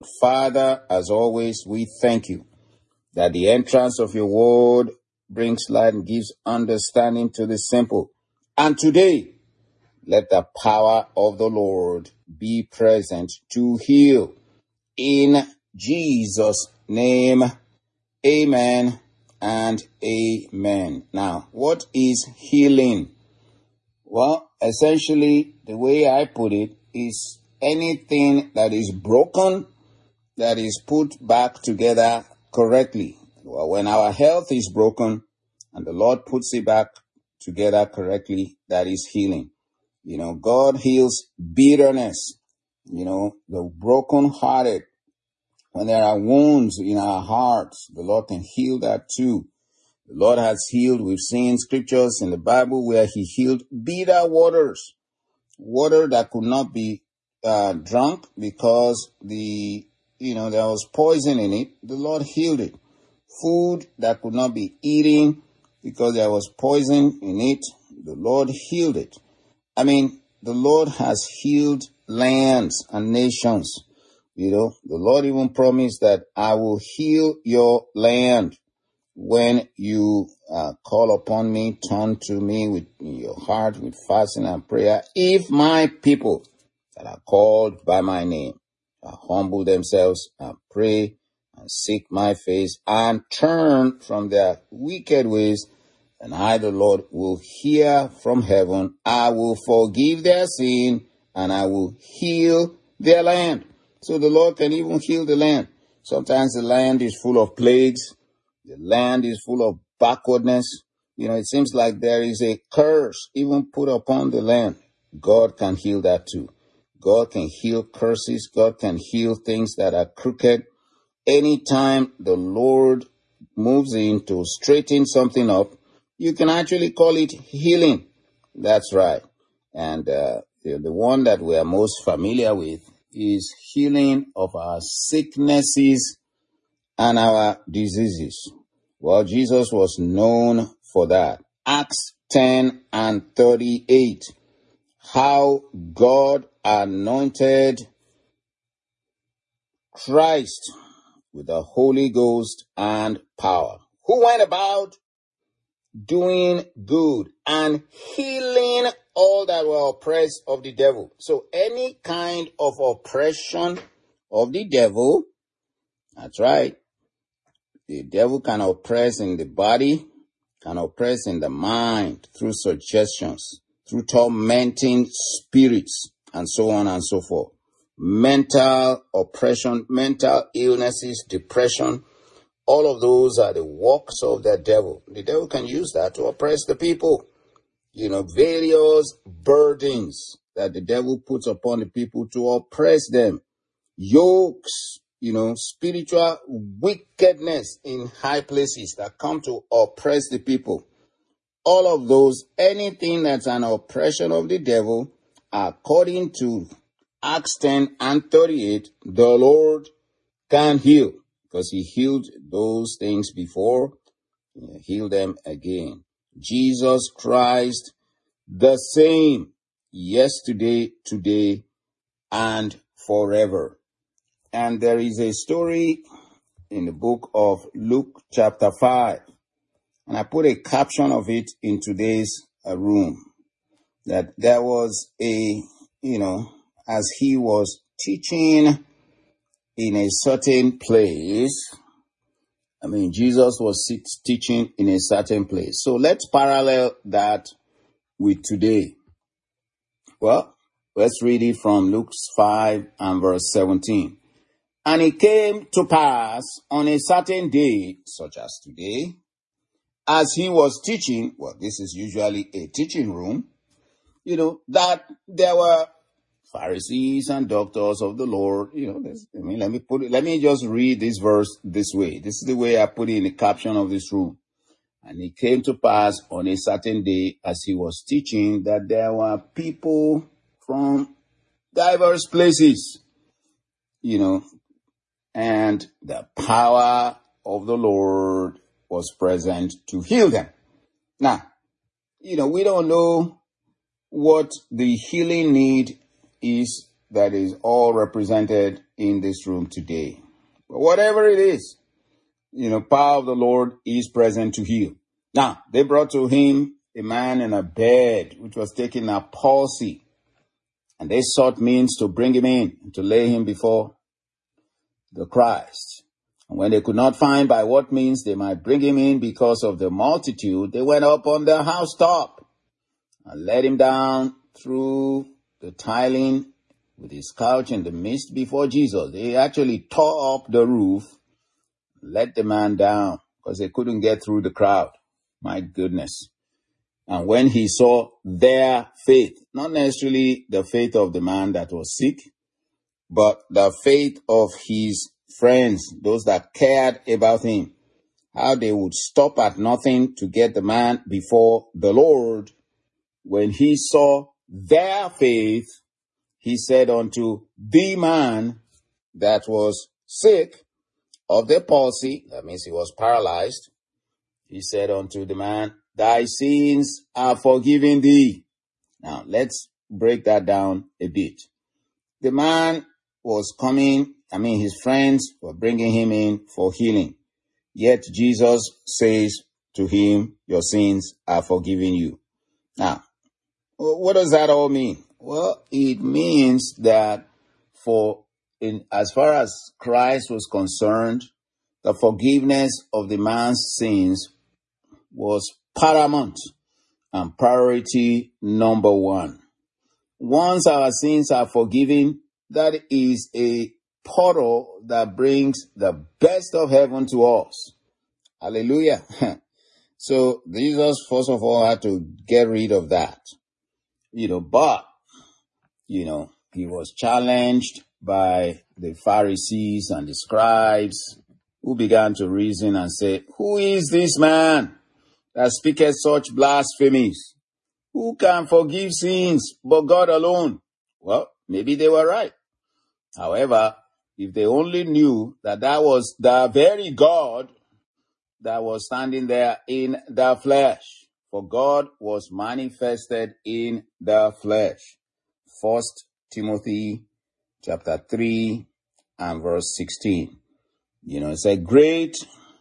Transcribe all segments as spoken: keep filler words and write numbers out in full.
Father, as always, we thank you that the entrance of your word brings light and gives understanding to the simple. And today, let the power of the Lord be present to heal. In Jesus' name, amen and amen. Now, what is healing? Well, essentially, the way I put it is anything that is broken that is put back together correctly. Well, when our health is broken and the Lord puts it back together correctly, that is healing. You know, God heals bitterness, you know, the brokenhearted. When there are wounds in our hearts, the Lord can heal that too. The Lord has healed. We've seen scriptures in the Bible where he healed bitter waters, water that could not be uh, drunk because the, you know, there was poison in it. The Lord healed it. Food that could not be eaten because there was poison in it. The Lord healed it. I mean, the Lord has healed lands and nations. You know, the Lord even promised that I will heal your land. When you uh, call upon me, turn to me with your heart, with fasting and prayer. If my people that are called by my name uh, humble themselves and pray and seek my face and turn from their wicked ways, and I, the Lord, will hear from heaven. I will forgive their sin and I will heal their land. So the Lord can even heal the land. Sometimes the land is full of plagues. The land is full of backwardness. You know, it seems like there is a curse even put upon the land. God can heal that too. God can heal curses. God can heal things that are crooked. Anytime the Lord moves in to straighten something up, you can actually call it healing. That's right. And uh, the, the one that we are most familiar with is healing of our sicknesses and our diseases. Well, Jesus was known for that. Acts ten and thirty-eight. How God anointed Christ with the Holy Ghost and power, who went about doing good and healing all that were oppressed of the devil. So any kind of oppression of the devil, that's right. The devil can oppress in the body, can oppress in the mind through suggestions, through tormenting spirits, and so on and so forth. Mental oppression, mental illnesses, depression, all of those are the works of the devil. The devil can use that to oppress the people. You know, various burdens that the devil puts upon the people to oppress them. Yokes, you know, spiritual wickedness in high places that come to oppress the people. All of those, anything that's an oppression of the devil, according to Acts ten and thirty-eight, the Lord can heal. Because he healed those things before, he'll heal them again. Jesus Christ, the same, yesterday, today, and forever. And there is a story in the book of Luke chapter five. And I put a caption of it in today's uh, room. That there was a, you know, as he was teaching in a certain place. I mean, Jesus was teaching in a certain place. So let's parallel that with today. Well, let's read it from Luke five and verse seventeen. And it came to pass on a certain day, such as today, as he was teaching, well, this is usually a teaching room, you know, that there were Pharisees and doctors of the Lord, you know, this, I mean, let me put it, let me just read this verse this way. This is the way I put it in the caption of this room. And it came to pass on a certain day as he was teaching that there were people from diverse places, you know, and the power of the Lord was present to heal them. Now, you know, we don't know what the healing need is that is all represented in this room today. But whatever it is, you know, power of the Lord is present to heal. Now, they brought to him a man in a bed, which was taking a palsy. And they sought means to bring him in, to lay him before the Christ. And when they could not find by what means they might bring him in because of the multitude, they went up on the housetop and let him down through the tiling with his couch in the midst before Jesus. They actually tore up the roof, let the man down because they couldn't get through the crowd. My goodness. And when he saw their faith, not necessarily the faith of the man that was sick, but the faith of his friends, those that cared about him, how they would stop at nothing to get the man before the Lord. When he saw their faith, he said unto the man that was sick of the palsy, that means he was paralyzed, he said unto the man, thy sins are forgiven thee. Now, let's break that down a bit. The man was coming, I mean, his friends were bringing him in for healing. Yet Jesus says to him, your sins are forgiven you. Now, what does that all mean? Well, it means that for, in as far as Christ was concerned, the forgiveness of the man's sins was paramount and priority number one. Once our sins are forgiven, that is a portal that brings the best of heaven to us. Hallelujah. So Jesus, first of all, had to get rid of that. You know, but, you know, he was challenged by the Pharisees and the scribes who began to reason and say, who is this man that speaketh such blasphemies? Who can forgive sins but God alone? Well, maybe they were right. However, if they only knew that that was the very God that was standing there in the flesh, for God was manifested in the flesh. First Timothy chapter three and verse sixteen. You know, it said, great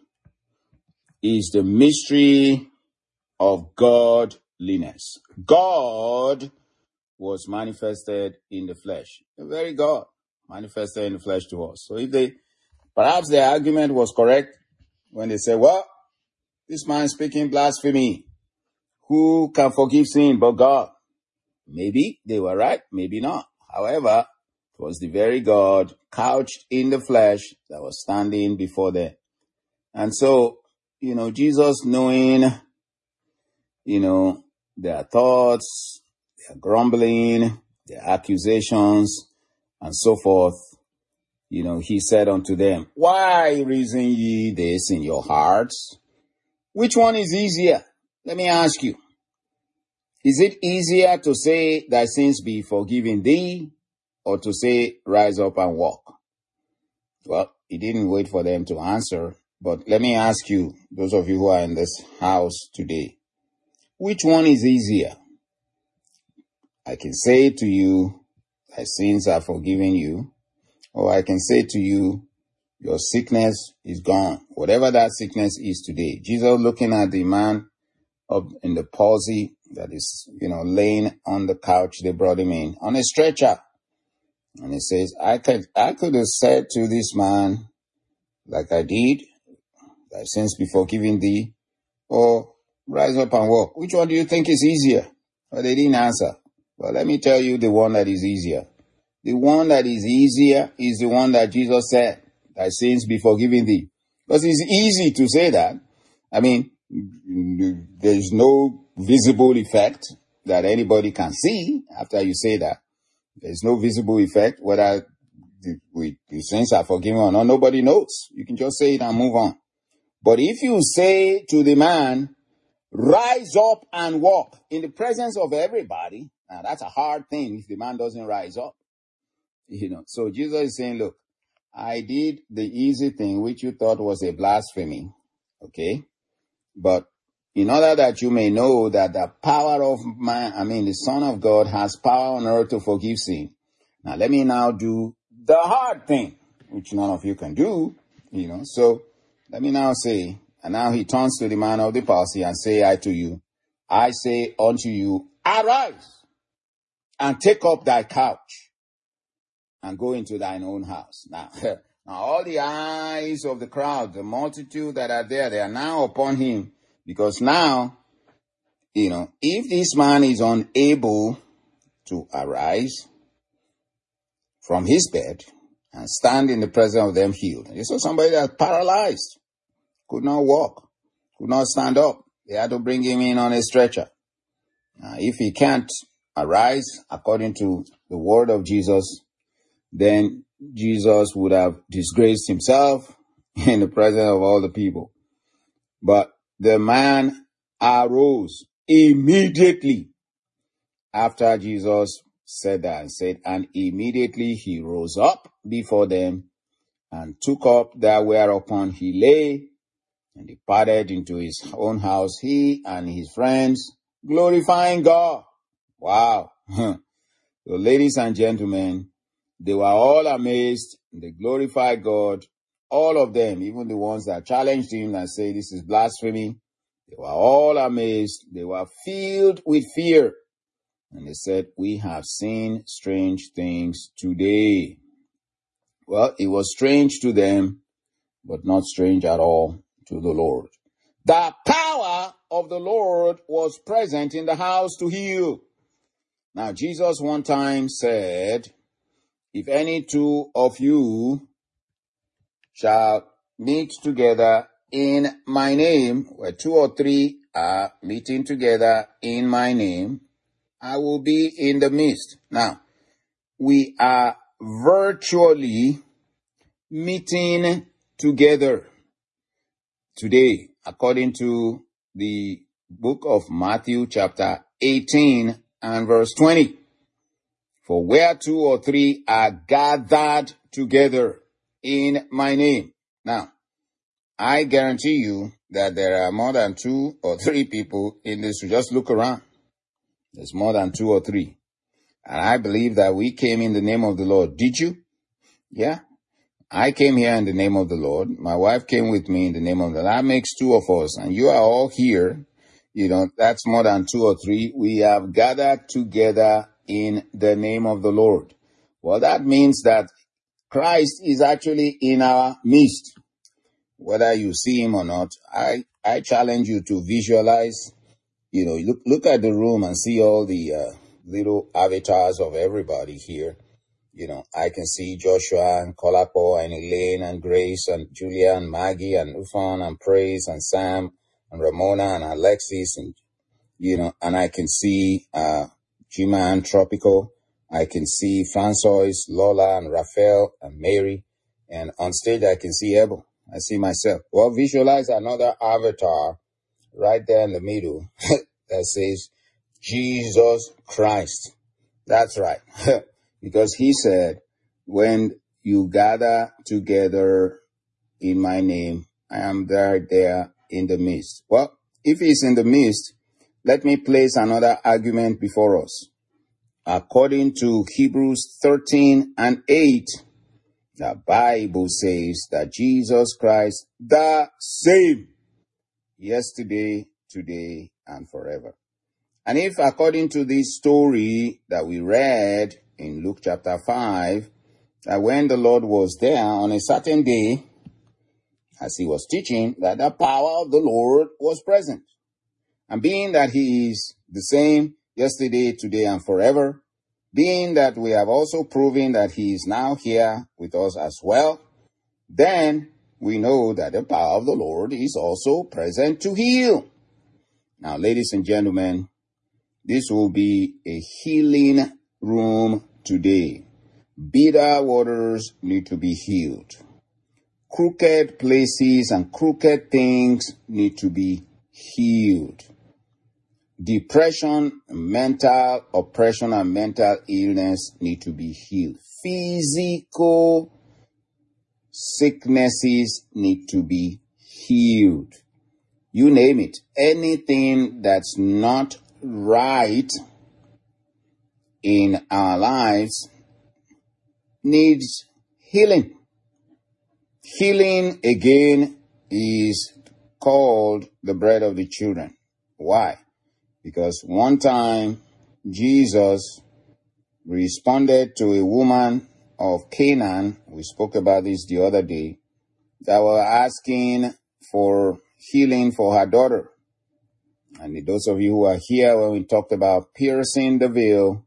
is the mystery of godliness. God was manifested in the flesh. The very God manifested in the flesh to us. So if they, perhaps their argument was correct when they say, well, this man speaking blasphemy, who can forgive sin but God? Maybe they were right, maybe not. However, it was the very God couched in the flesh that was standing before them. And so, you know, Jesus, knowing, you know, their thoughts, their grumbling, their accusations, and so forth, you know, he said unto them, why reason ye this in your hearts? Which one is easier? Let me ask you. Is it easier to say thy sins be forgiven thee, or to say rise up and walk? Well, he didn't wait for them to answer, but let me ask you, those of you who are in this house today, which one is easier? I can say to you, thy sins are forgiven you, or I can say to you, your sickness is gone. Whatever that sickness is today. Jesus looking at the man up in the palsy that is, you know, laying on the couch, they brought him in on a stretcher. And he says, I could, I could have said to this man, like I did, thy sins be forgiven thee, or rise up and walk. Which one do you think is easier? Well, they didn't answer. Well, let me tell you the one that is easier. The one that is easier is the one that Jesus said, thy sins be forgiven thee. Because it's easy to say that. I mean, there's no visible effect that anybody can see after you say that. There's no visible effect whether the, the sins are forgiven or not. Nobody knows. You can just say it and move on. But if you say to the man, rise up and walk in the presence of everybody, now that's a hard thing if the man doesn't rise up. You know, so Jesus is saying, look, I did the easy thing, which you thought was a blasphemy. Okay. But in order that you may know that the power of man, I mean, the Son of God has power on earth to forgive sin. Now, let me now do the hard thing, which none of you can do, you know. So let me now say, and now he turns to the man of the palsy and say, I to you, I say unto you, arise and take up thy couch and go into thine own house. Now, now all the eyes of the crowd, the multitude that are there, they are now upon him, because now, you know, if this man is unable to arise from his bed and stand in the presence of them healed. They saw somebody that's paralyzed, could not walk, could not stand up. They had to bring him in on a stretcher. Now, if he can't arise according to the word of Jesus, then Jesus would have disgraced himself in the presence of all the people. But the man arose immediately after Jesus said that, and said, and immediately he rose up before them and took up that whereupon he lay and departed into his own house, he and his friends, glorifying God. Wow. So, ladies and gentlemen, they were all amazed. They glorified God. All of them, even the ones that challenged him and say this is blasphemy, they were all amazed. They were filled with fear. And they said, we have seen strange things today. Well, it was strange to them, but not strange at all to the Lord. The power of the Lord was present in the house to heal. Now, Jesus one time said, if any two of you shall meet together in my name, where two or three are meeting together in my name, I will be in the midst. Now, we are virtually meeting together today, according to the book of Matthew chapter eighteen and verse twenty. For where two or three are gathered together in my name. Now, I guarantee you that there are more than two or three people in this. Just look around. There's more than two or three. And I believe that we came in the name of the Lord. Did you? Yeah. I came here in the name of the Lord. My wife came with me in the name of the Lord. That makes two of us. And you are all here. You know, that's more than two or three. We have gathered together in the name of the Lord. Well, that means that Christ is actually in our midst. Whether you see him or not, I, I challenge you to visualize. You know, look, look at the room and see all the uh, little avatars of everybody here. You know, I can see Joshua and Kolapo and Elaine and Grace and Julia and Maggie and Ufan and Praise and Sam and Ramona and Alexis and, you know, and I can see uh, Jima and Tropical. I can see Francois, Lola and Raphael and Mary. And on stage, I can see Abel. I see myself. Well, visualize another avatar right there in the middle that says Jesus Christ. That's right. Because he said, when you gather together in my name, I am there, there in the midst. Well, if he's in the midst, let me place another argument before us. According to Hebrews thirteen and eight, the Bible says that Jesus Christ, the same, yesterday, today, and forever. And if according to this story that we read in Luke chapter five, that when the Lord was there on a certain day, as he was teaching, that the power of the Lord was present. And being that he is the same yesterday, today, and forever, being that we have also proven that he is now here with us as well, then we know that the power of the Lord is also present to heal. Now, ladies and gentlemen, this will be a healing room today. Bitter waters need to be healed. Crooked places and crooked things need to be healed. Depression, mental oppression, and mental illness need to be healed. Physical sicknesses need to be healed. You name it. Anything that's not right in our lives needs healing. Healing, again, is called the bread of the children. Why? Because one time Jesus responded to a woman of Canaan, we spoke about this the other day, that were asking for healing for her daughter. And those of you who are here when we talked about piercing the veil,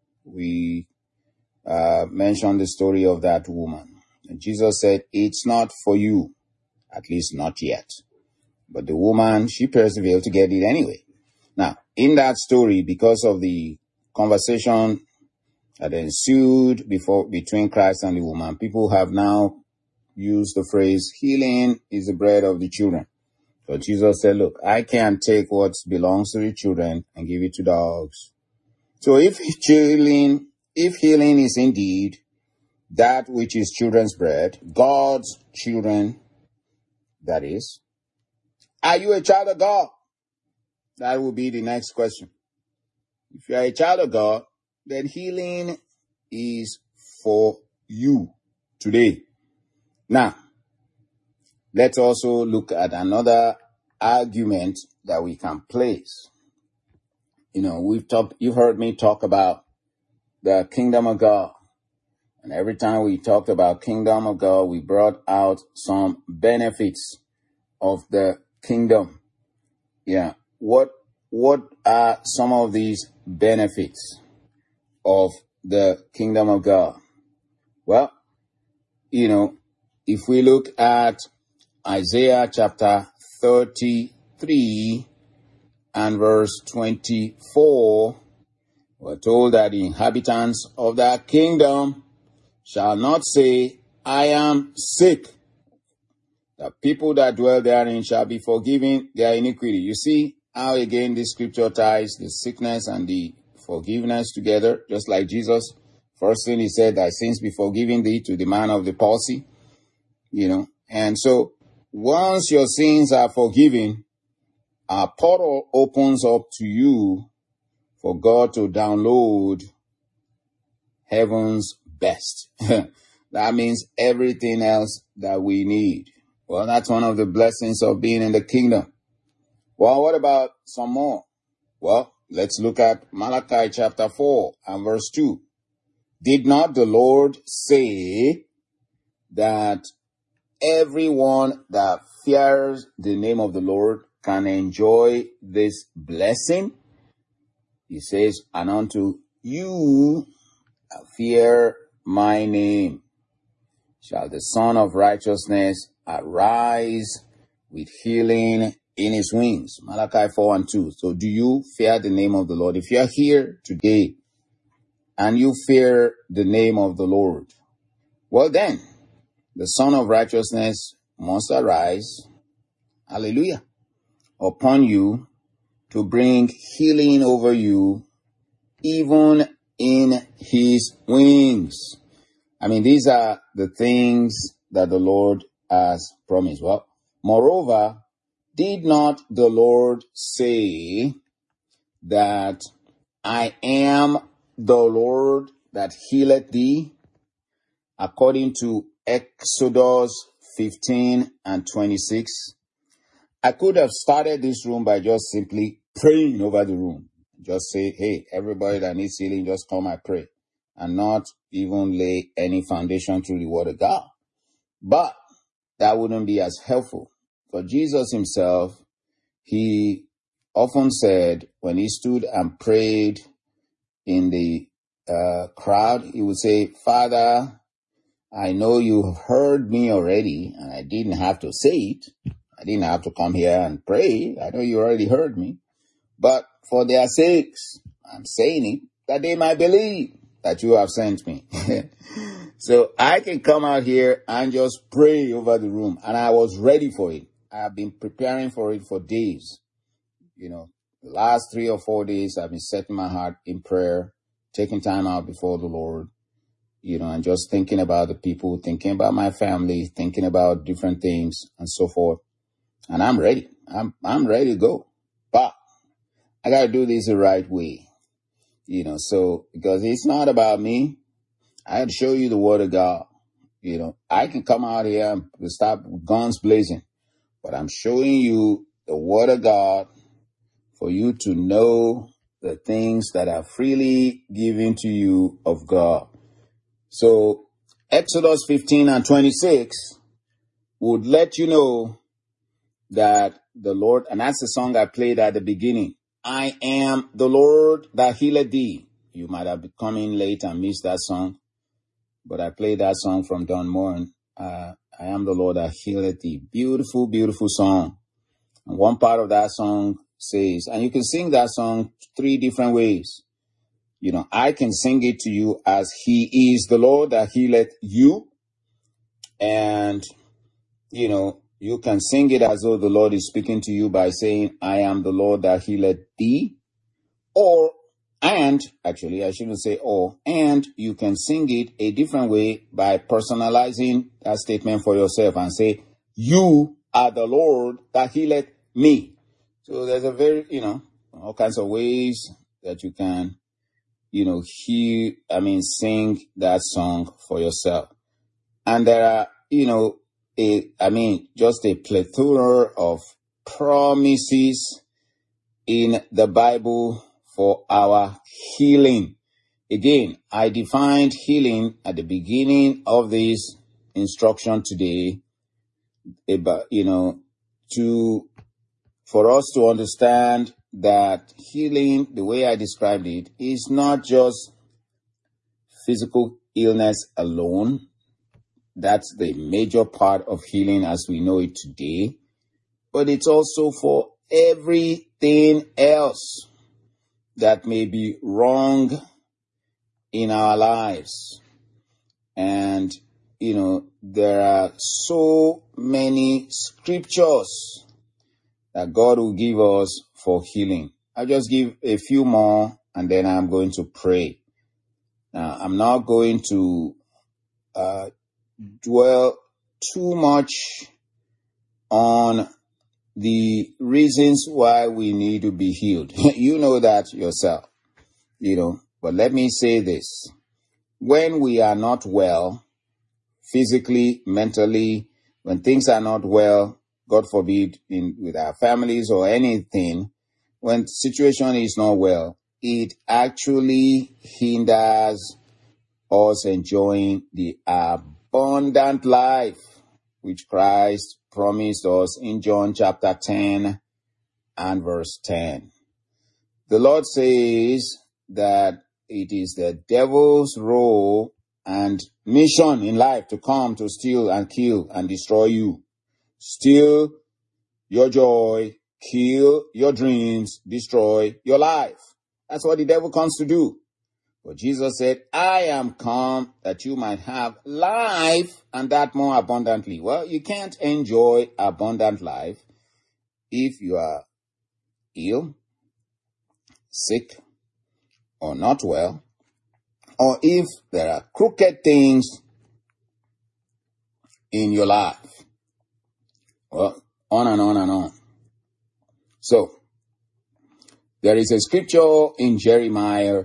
we uh, mentioned the story of that woman. And Jesus said, it's not for you, at least not yet. But the woman, she pierced the veil to get it anyway. Now, in that story, because of the conversation that ensued before between Christ and the woman, people have now used the phrase, healing is the bread of the children. So Jesus said, look, I can't take what belongs to the children and give it to dogs. So if healing, if healing is indeed that which is children's bread, God's children, that is, are you a child of God? That will be the next question. If you are a child of God, then healing is for you today. Now, let's also look at another argument that we can place. You know, we've talked, you've heard me talk about the kingdom of God. And every time we talked about kingdom of God, we brought out some benefits of the kingdom. Yeah. What, what are some of these benefits of the kingdom of God? Well, you know, if we look at Isaiah chapter thirty-three and verse twenty-four, we're told that the inhabitants of that kingdom shall not say, I am sick. The people that dwell therein shall be forgiven their iniquity. You see how again this scripture ties the sickness and the forgiveness together, just like Jesus. First thing he said, thy sins be forgiven thee, to the man of the palsy. You know, and so once your sins are forgiven, a portal opens up to you for God to download heaven's best. That means everything else that we need. Well, that's one of the blessings of being in the kingdom. Well, what about some more? Well, let's look at Malachi chapter four and verse two. Did not the Lord say that everyone that fears the name of the Lord can enjoy this blessing? He says, and unto you that fear my name shall the Son of Righteousness arise with healing in his wings. Malachi four and two. So do you fear the name of the Lord? If you are here today and you fear the name of the Lord, well then, the Son of Righteousness must arise, hallelujah, upon you to bring healing over you, even in his wings. I mean, these are the things that the Lord has promised. Well, moreover, did not the Lord say that I am the Lord that healeth thee? According to Exodus fifteen and twenty-six. I could have started this room by just simply praying over the room. Just say, hey, everybody that needs healing, just come and pray. And not even lay any foundation through the word of God. But that wouldn't be as helpful. For Jesus himself, he often said when he stood and prayed in the uh, crowd, he would say, Father, I know you've heard me already, and I didn't have to say it. I didn't have to come here and pray. I know you already heard me. But for their sakes, I'm saying it, that they might believe that you have sent me. So I can come out here and just pray over the room. And I was ready for it. I have been preparing for it for days. You know, the last three or four days, I've been setting my heart in prayer, taking time out before the Lord, you know, and just thinking about the people, thinking about my family, thinking about different things and so forth. And I'm ready. I'm, I'm ready to go. But I got to do this the right way, you know, so because it's not about me. I had to show you the word of God, You know, I can come out here and start guns blazing, but I'm showing you the word of God for you to know the things that are freely given to you of God. So Exodus fifteen and twenty-six would let you know that the Lord, and that's the song I played at the beginning. I am the Lord that healeth thee. You might have come in late and missed that song, but I played that song from Don Moore. Uh, I am the Lord that healeth thee. Beautiful, beautiful song. And one part of that song says, and you can sing that song three different ways. You know, I can sing it to you as he is the Lord that healeth you. And, you know, you can sing it as though the Lord is speaking to you by saying, I am the Lord that healeth thee. Or, and, actually, I shouldn't say or, and you can sing it a different way by personalizing that statement for yourself and say, you are the Lord that healeth me. So there's a very, you know, all kinds of ways that you can, you know, hear, I mean, sing that song for yourself. And there are, you know, a, I mean, just a plethora of promises in the Bible for our healing. Again, I defined healing at the beginning of this instruction today, about, you know, to, for us to understand that healing, the way I described it, is not just physical illness alone. That's the major part of healing as we know it today. But it's also for everything else that may be wrong in our lives. And, you know, there are so many scriptures that God will give us for healing. I'll just give a few more and then I'm going to pray. Now, I'm not going to uh, dwell too much on the reasons why we need to be healed. You know that yourself, you know, but let me say this. When we are not well, physically, mentally, when things are not well, God forbid, in with our families or anything, when the situation is not well, it actually hinders us enjoying the abundant life which Christ promised us in John chapter ten and verse ten. The Lord says that it is the devil's role and mission in life to come to steal and kill and destroy you. Steal your joy, kill your dreams, destroy your life. That's what the devil comes to do. But Jesus said, I am come that you might have life and that more abundantly. Well, you can't enjoy abundant life if you are ill, sick, or not well, or if there are crooked things in your life. Well, on and on and on. So, there is a scripture in Jeremiah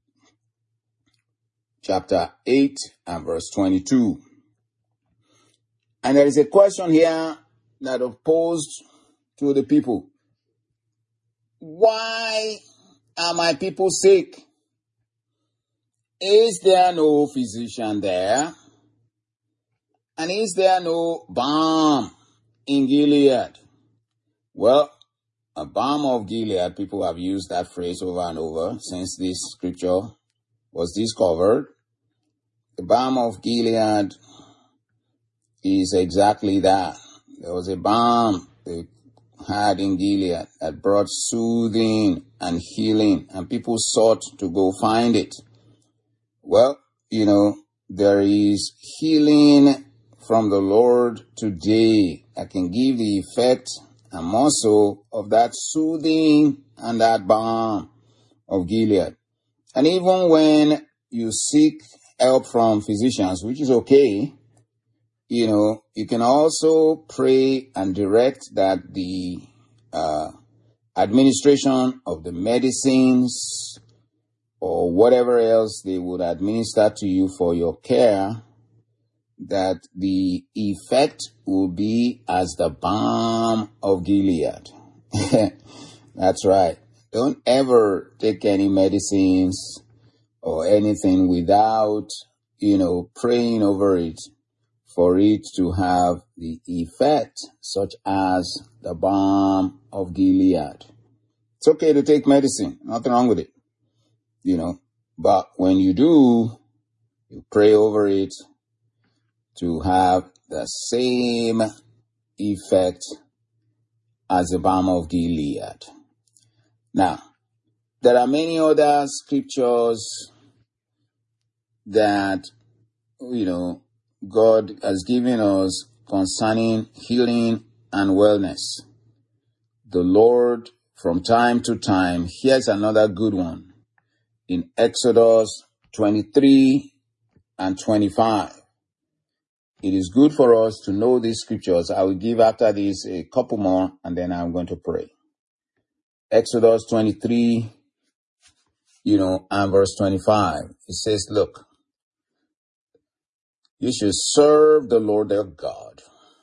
chapter eight and verse twenty-two. And there is a question here that was posed to the people. Why are my people sick? Is there no physician there? And is there no balm in Gilead? Well, a balm of Gilead, people have used that phrase over and over since this scripture was discovered. The balm of Gilead is exactly that. There was a balm they had in Gilead that brought soothing and healing, and people sought to go find it. Well, you know, there is healing from the Lord today that can give the effect and more so of that soothing and that balm of Gilead. And even when you seek help from physicians, which is okay, you know, you can also pray and direct that the uh, administration of the medicines or whatever else they would administer to you for your care that the effect will be as the balm of Gilead. That's right. Don't ever take any medicines or anything without, you know, praying over it for it to have the effect such as the balm of Gilead. It's okay to take medicine. Nothing wrong with it. You know, but when you do, you pray over it to have the same effect as the balm of Gilead. Now, there are many other scriptures that, you know, God has given us concerning healing and wellness. The Lord, from time to time, here's another good one. In Exodus twenty-three and twenty-five. It is good for us to know these scriptures. I will give after this a couple more, and then I'm going to pray. Exodus twenty-three, you know, and verse twenty-five. It says, look, you shall serve the Lord their God,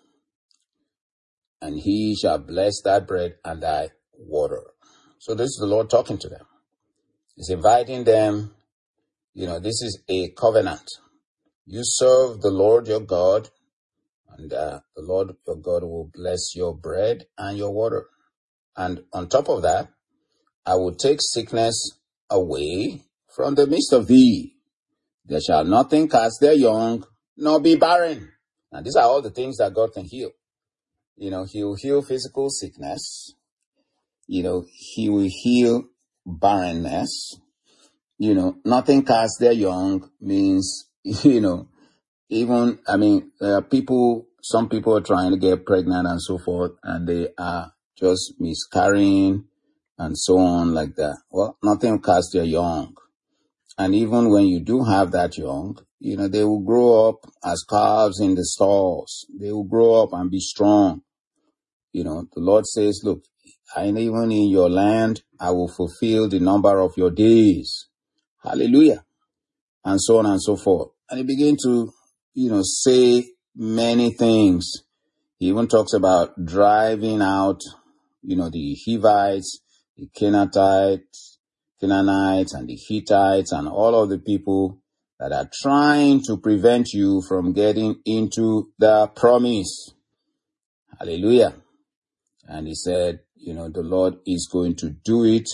and he shall bless thy bread and thy water. So this is the Lord talking to them. He's inviting them. You know, this is a covenant. You serve the Lord your God, and uh, the Lord your God will bless your bread and your water. And on top of that, I will take sickness away from the midst of thee. There shall nothing cast their young, nor be barren. And these are all the things that God can heal. You know, he will heal physical sickness. You know, he will heal barrenness. You know, nothing cast their young means, you know, even, I mean, there are people, some people are trying to get pregnant and so forth, and they are just miscarrying and so on like that. Well, nothing cast their young. And even when you do have that young, you know, they will grow up as calves in the stalls. They will grow up and be strong. You know, the Lord says, look, and even in your land, I will fulfill the number of your days. Hallelujah. And so on and so forth. And he began to, you know, say many things. He even talks about driving out, you know, the Hivites, the Canaanites, Canaanites and the Hittites and all of the people that are trying to prevent you from getting into the promise. Hallelujah. And he said, you know, the Lord is going to do it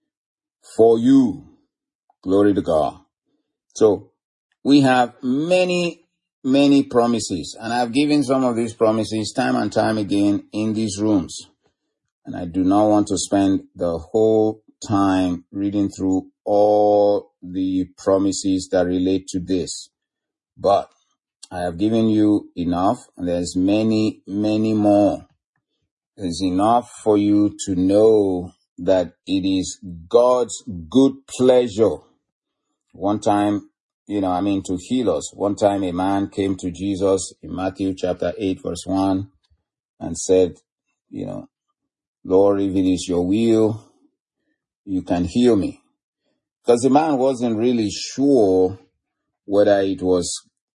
for you. Glory to God. So we have many, many promises, and I've given some of these promises time and time again in these rooms. And I do not want to spend the whole time reading through all the promises that relate to this. But I have given you enough, and there's many, many more. There's enough for you to know that it is God's good pleasure. One time, you know, I mean, to heal us. One time a man came to Jesus in Matthew chapter eight, verse one, and said, you know, Lord, if it is your will, you can heal me. Because the man wasn't really sure whether it was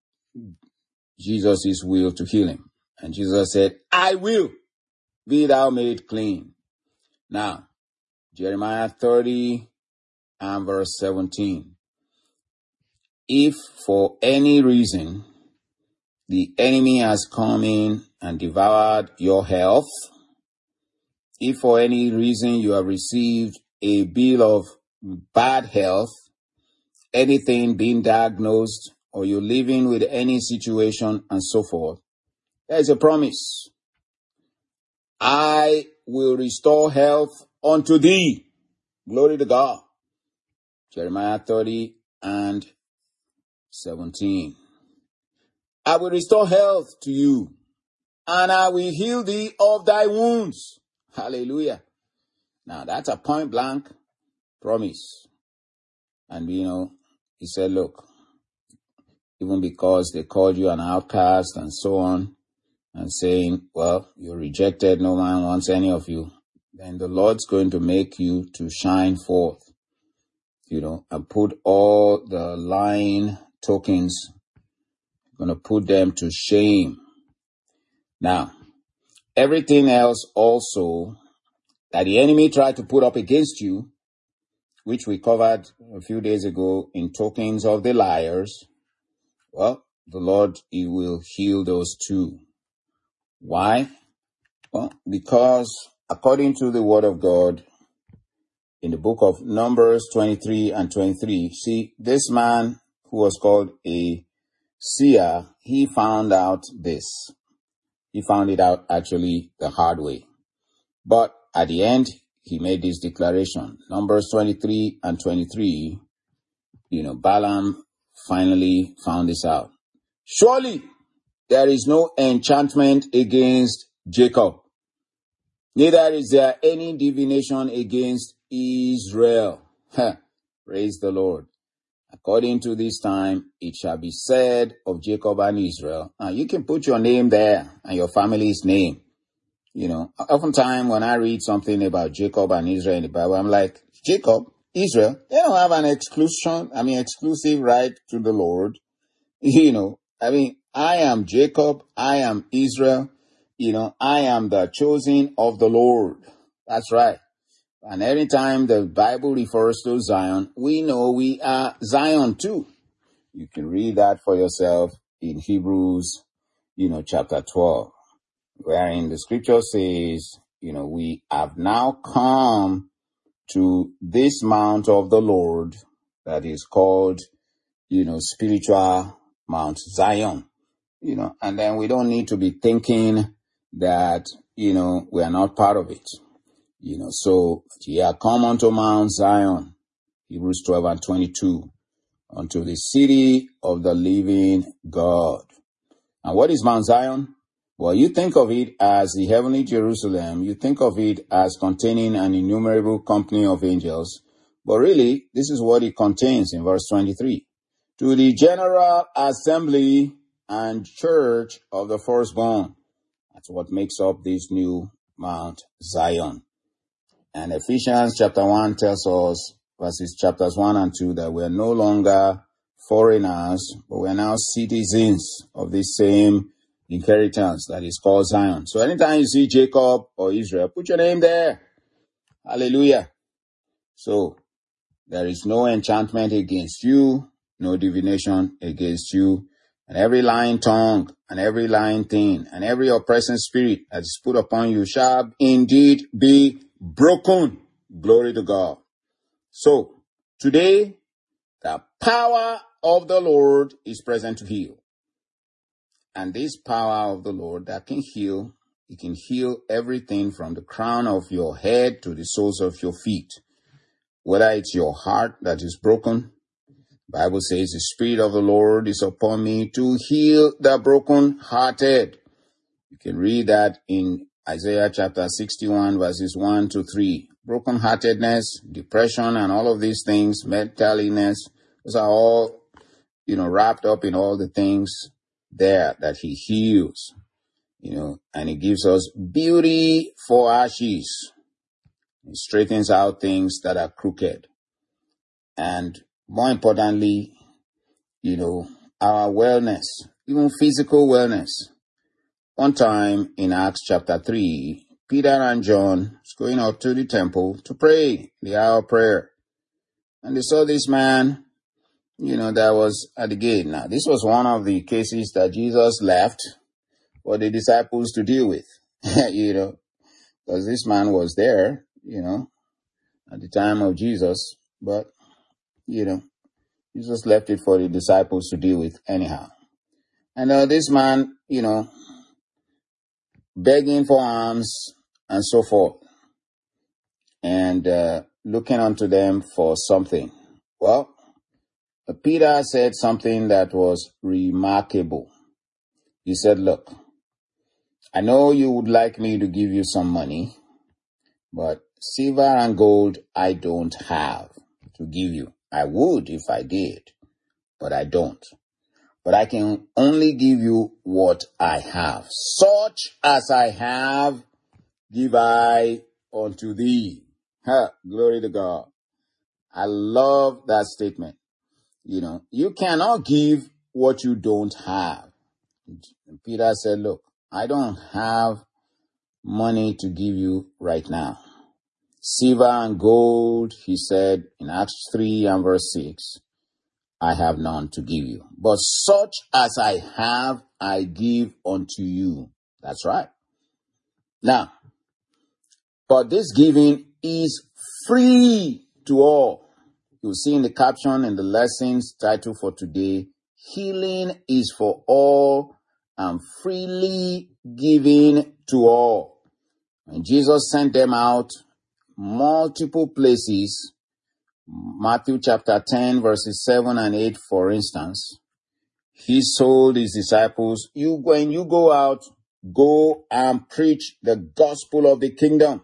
Jesus' will to heal him. And Jesus said, I will, be thou made clean. Now, Jeremiah thirty and verse seventeen. If for any reason the enemy has come in and devoured your health, if for any reason you have received a bill of bad health, anything being diagnosed, or you're living with any situation and so forth, there's a promise. I will restore health unto thee. Glory to God. Jeremiah thirty and seventeen. I will restore health to you, and I will heal thee of thy wounds. Hallelujah. Now that's a point blank promise. And you know, he said, look, even because they called you an outcast and so on, and saying, well, you're rejected, no man wants any of you, then the Lord's going to make you to shine forth, you know, and put all the lying tokens, going to put them to shame. Now, everything else also that the enemy tried to put up against you, which we covered a few days ago in Tokens of the Liars, well, the Lord, he will heal those too. Why? Well, because according to the word of God, in the book of Numbers twenty-three and twenty-three, see, this man who was called a seer, he found out this. He found it out actually the hard way. But at the end, he made this declaration. Numbers twenty-three and twenty-three, you know, Balaam finally found this out. Surely there is no enchantment against Jacob, neither is there any divination against Israel. Praise the Lord. According to this time, it shall be said of Jacob and Israel. Now, you can put your name there and your family's name. You know, oftentimes when I read something about Jacob and Israel in the Bible, I'm like, Jacob, Israel, they don't have an exclusion, I mean, exclusive right to the Lord. You know, I mean, I am Jacob, I am Israel, you know, I am the chosen of the Lord. That's right. And every time the Bible refers to Zion, we know we are Zion too. You can read that for yourself in Hebrews, you know, chapter twelve, wherein the scripture says, you know, we have now come to this mount of the Lord that is called, you know, spiritual Mount Zion, you know, and then we don't need to be thinking that, you know, we are not part of it. You know, so ye are come unto Mount Zion, Hebrews twelve and twenty-two, unto the city of the living God. And what is Mount Zion? Well, you think of it as the heavenly Jerusalem. You think of it as containing an innumerable company of angels. But really, this is what it contains in verse twenty-three. To the general assembly and church of the firstborn. That's what makes up this new Mount Zion. And Ephesians chapter one tells us, verses chapters one and two, that we are no longer foreigners, but we are now citizens of this same inheritance that is called Zion. So anytime you see Jacob or Israel, put your name there. Hallelujah. So there is no enchantment against you, no divination against you, and every lying tongue and every lying thing and every oppressing spirit that is put upon you shall indeed be broken. Glory to God. So today, the power of the Lord is present to heal. And this power of the Lord that can heal, it can heal everything from the crown of your head to the soles of your feet. Whether it's your heart that is broken, the Bible says the Spirit of the Lord is upon me to heal the broken-hearted. You can read that in Isaiah chapter sixty-one, verses one to three. Broken-heartedness, depression, and all of these things, mental illness, those are all, you know, wrapped up in all the things there that he heals, you know, and he gives us beauty for ashes. He straightens out things that are crooked. And more importantly, you know, our wellness, even physical wellness. One time in Acts chapter three, Peter and John was going out to the temple to pray, the hour of prayer. And they saw this man, you know, that was at the gate. Now, this was one of the cases that Jesus left for the disciples to deal with, you know, because this man was there, you know, at the time of Jesus. But, you know, Jesus left it for the disciples to deal with anyhow. And uh, this man, you know, begging for alms and so forth, and uh, looking unto them for something. Well, Peter said something that was remarkable. He said, look, I know you would like me to give you some money, but silver and gold I don't have to give you. I would if I did, but I don't. But I can only give you what I have. Such as I have, give I unto thee. Ha, glory to God. I love that statement. You know, you cannot give what you don't have. And Peter said, look, I don't have money to give you right now. Silver and gold, he said in Acts three and verse six, I have none to give you. But such as I have, I give unto you. That's right. Now, but this giving is free to all. You'll see in the caption in the lessons title for today, healing is for all and freely given to all. And Jesus sent them out multiple places. Matthew chapter ten, verses seven and eight, for instance. He told his disciples, you, when you go out, go and preach the gospel of the kingdom.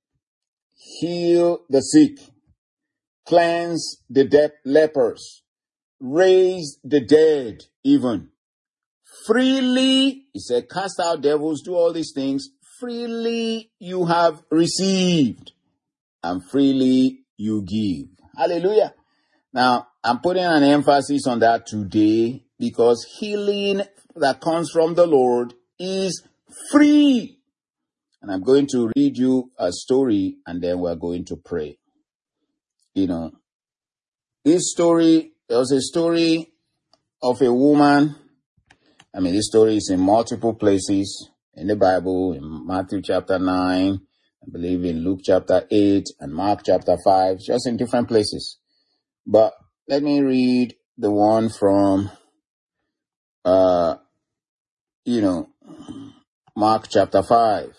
Heal the sick. Cleanse the de- lepers. Raise the dead even. Freely, he said, cast out devils, do all these things. Freely you have received, and freely you give. Hallelujah. Now, I'm putting an emphasis on that today because healing that comes from the Lord is free. And I'm going to read you a story and then we're going to pray. You know, this story, there was a story of a woman. I mean, this story is in multiple places in the Bible, in Matthew chapter nine, I believe in Luke chapter eight and Mark chapter five, just in different places. But let me read the one from, uh, you know, Mark chapter five.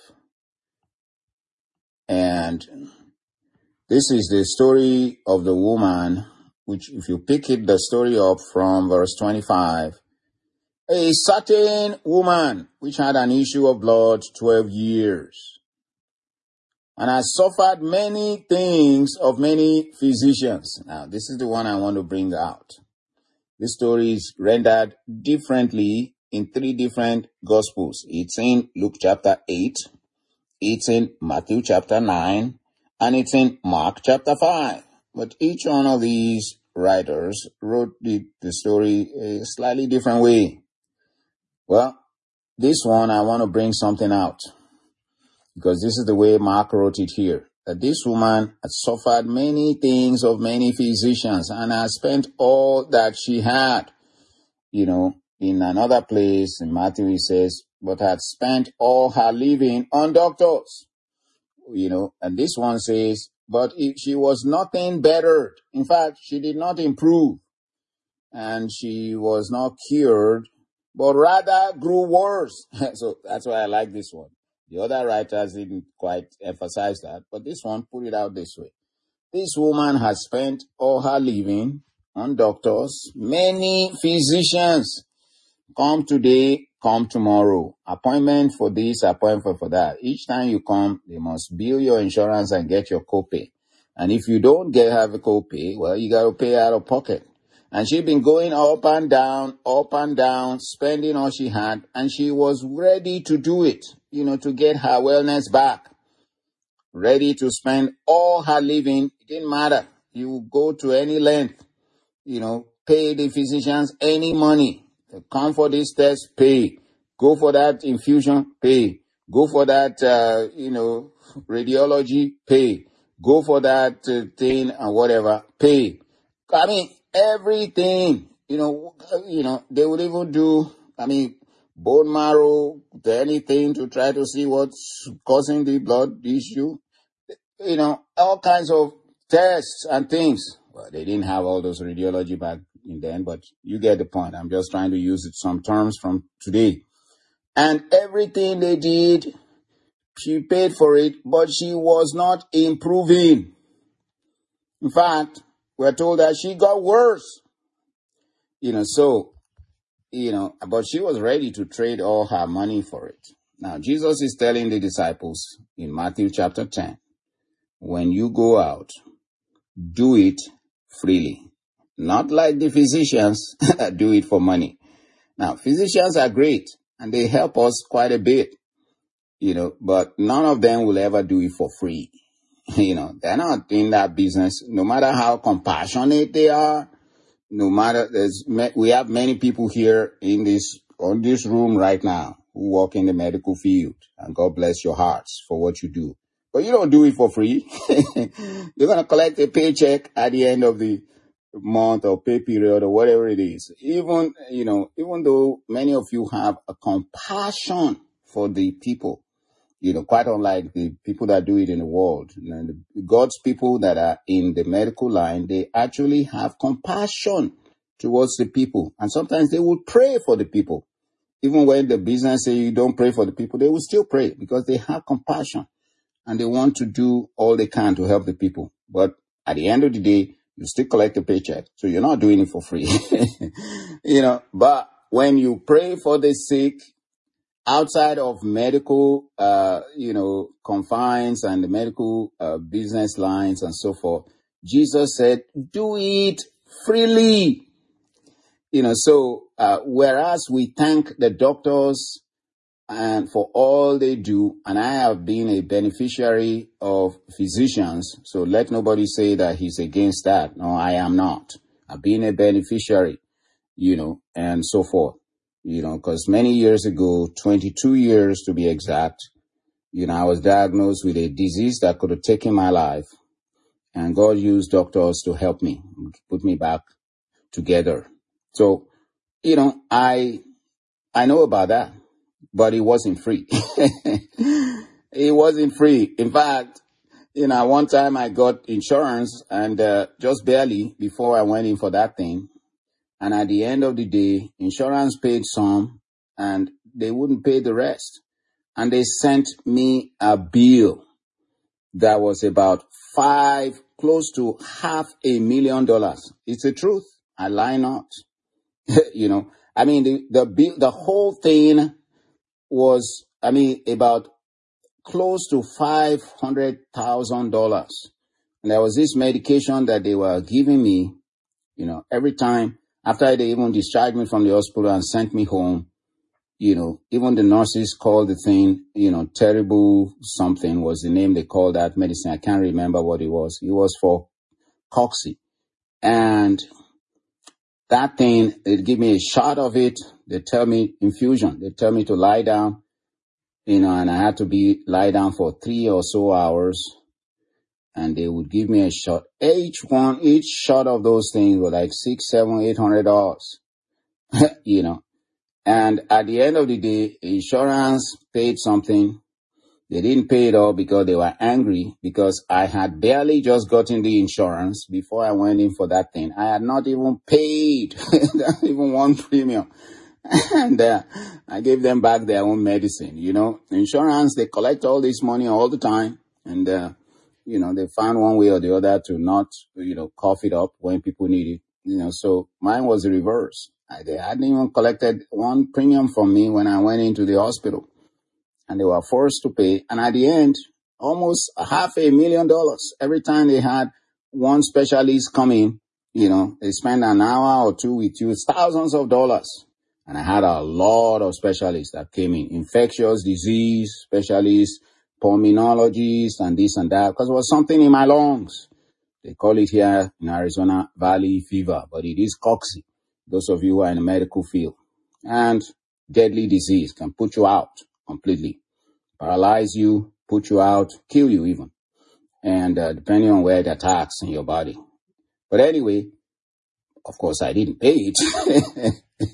And this is the story of the woman, which if you pick it, the story up from verse twenty-five, a certain woman which had an issue of blood twelve years, and has suffered many things of many physicians. Now, this is the one I want to bring out. This story is rendered differently in three different gospels. It's in Luke chapter eight, it's in Matthew chapter nine, and it's in Mark chapter five. But each one of these writers wrote the, the story a slightly different way. Well, this one I want to bring something out, because this is the way Mark wrote it here. That this woman had suffered many things of many physicians and has spent all that she had. You know, in another place in Matthew he says, but had spent all her living on doctors. You know, and this one says, but if she was nothing bettered. In fact, she did not improve. And she was not cured, but rather grew worse. So that's why I like this one. The other writers didn't quite emphasize that, but this one put it out this way. This woman has spent all her living on doctors, many physicians. Come today, come tomorrow. Appointment for this, appointment for that. Each time you come, they must bill your insurance and get your copay. And if you don't get have a copay, well, you got to pay out of pocket. And she'd been going up and down, up and down, spending all she had, and she was ready to do it, you know, to get her wellness back. Ready to spend all her living. It didn't matter. You go to any length, you know, pay the physicians any money. Come for this test, pay. Go for that infusion, pay. Go for that, uh, you know, radiology, pay. Go for that uh, thing and whatever, pay. I mean, everything, you know, you know, they would even do, I mean, bone marrow, anything to try to see what's causing the blood issue. You know, all kinds of tests and things. Well, they didn't have all those radiology back in then, but you get the point. I'm just trying to use it, some terms from today. And everything they did, she paid for it, but she was not improving. In fact, we're told that she got worse. You know, so, you know, but she was ready to trade all her money for it. Now, Jesus is telling the disciples in Matthew chapter ten, when you go out, do it freely. Not like the physicians that do it for money. Now, physicians are great and they help us quite a bit, you know, but none of them will ever do it for free. You know, they're not in that business, no matter how compassionate they are. No matter, there's, we have many people here in this on this room right now who work in the medical field, and God bless your hearts for what you do. But you don't do it for free. You're going to collect a paycheck at the end of the month or pay period or whatever it is. Even, you know, even though many of you have a compassion for the people, you know, quite unlike the people that do it in the world. You know, the God's people that are in the medical line, they actually have compassion towards the people. And sometimes they will pray for the people. Even when the business say you don't pray for the people, they will still pray because they have compassion and they want to do all they can to help the people. But at the end of the day, you still collect a paycheck. So you're not doing it for free. You know, but when you pray for the sick outside of medical, uh, you know, confines and the medical uh, business lines and so forth, Jesus said, do it freely. You know, so uh, whereas we thank the doctors and for all they do, and I have been a beneficiary of physicians, so let nobody say that he's against that. No, I am not. I've been a beneficiary, you know, and so forth, you know, because many years ago, twenty-two years to be exact, you know, I was diagnosed with a disease that could have taken my life, and God used doctors to help me, put me back together. So, you know, I I know about that. But it wasn't free. It wasn't free. In fact, you know, one time I got insurance and uh, just barely before I went in for that thing. And at the end of the day, insurance paid some and they wouldn't pay the rest. And they sent me a bill that was about five, close to half a million dollars. It's the truth. I lie not. You know, I mean, the, the bill, the whole thing was, I mean, about close to five hundred thousand dollars. And there was this medication that they were giving me, you know, every time after they even discharged me from the hospital and sent me home, you know, even the nurses called the thing, you know, terrible something was the name they called that medicine. I can't remember what it was. It was for Coxy. And that thing, they'd give me a shot of it. They tell me infusion. They tell me to lie down. You know, and I had to be lie down for three or so hours, and they would give me a shot. Each one, each shot of those things were like six, seven, eight hundred dollars. You know, and at the end of the day, insurance paid something. They didn't pay it all because they were angry because I had barely just gotten the insurance before I went in for that thing. I had not even paid not even one premium. And uh, I gave them back their own medicine. You know, insurance, they collect all this money all the time. And, uh, you know, they found one way or the other to not, you know, cough it up when people need it. You know, so mine was the reverse. I, they hadn't even collected one premium from me when I went into the hospital. And they were forced to pay. And at the end, almost half a million dollars. Every time they had one specialist come in, you know, they spend an hour or two with you. It's thousands of dollars. And I had a lot of specialists that came in, infectious disease specialists, pulmonologists, and this and that, because it was something in my lungs. They call it here in Arizona valley fever, but it is Coxy, those of you who are in the medical field. And deadly disease can put you out completely, paralyze you, put you out, kill you even, and uh, depending on where it attacks in your body. But anyway, of course, I didn't pay it.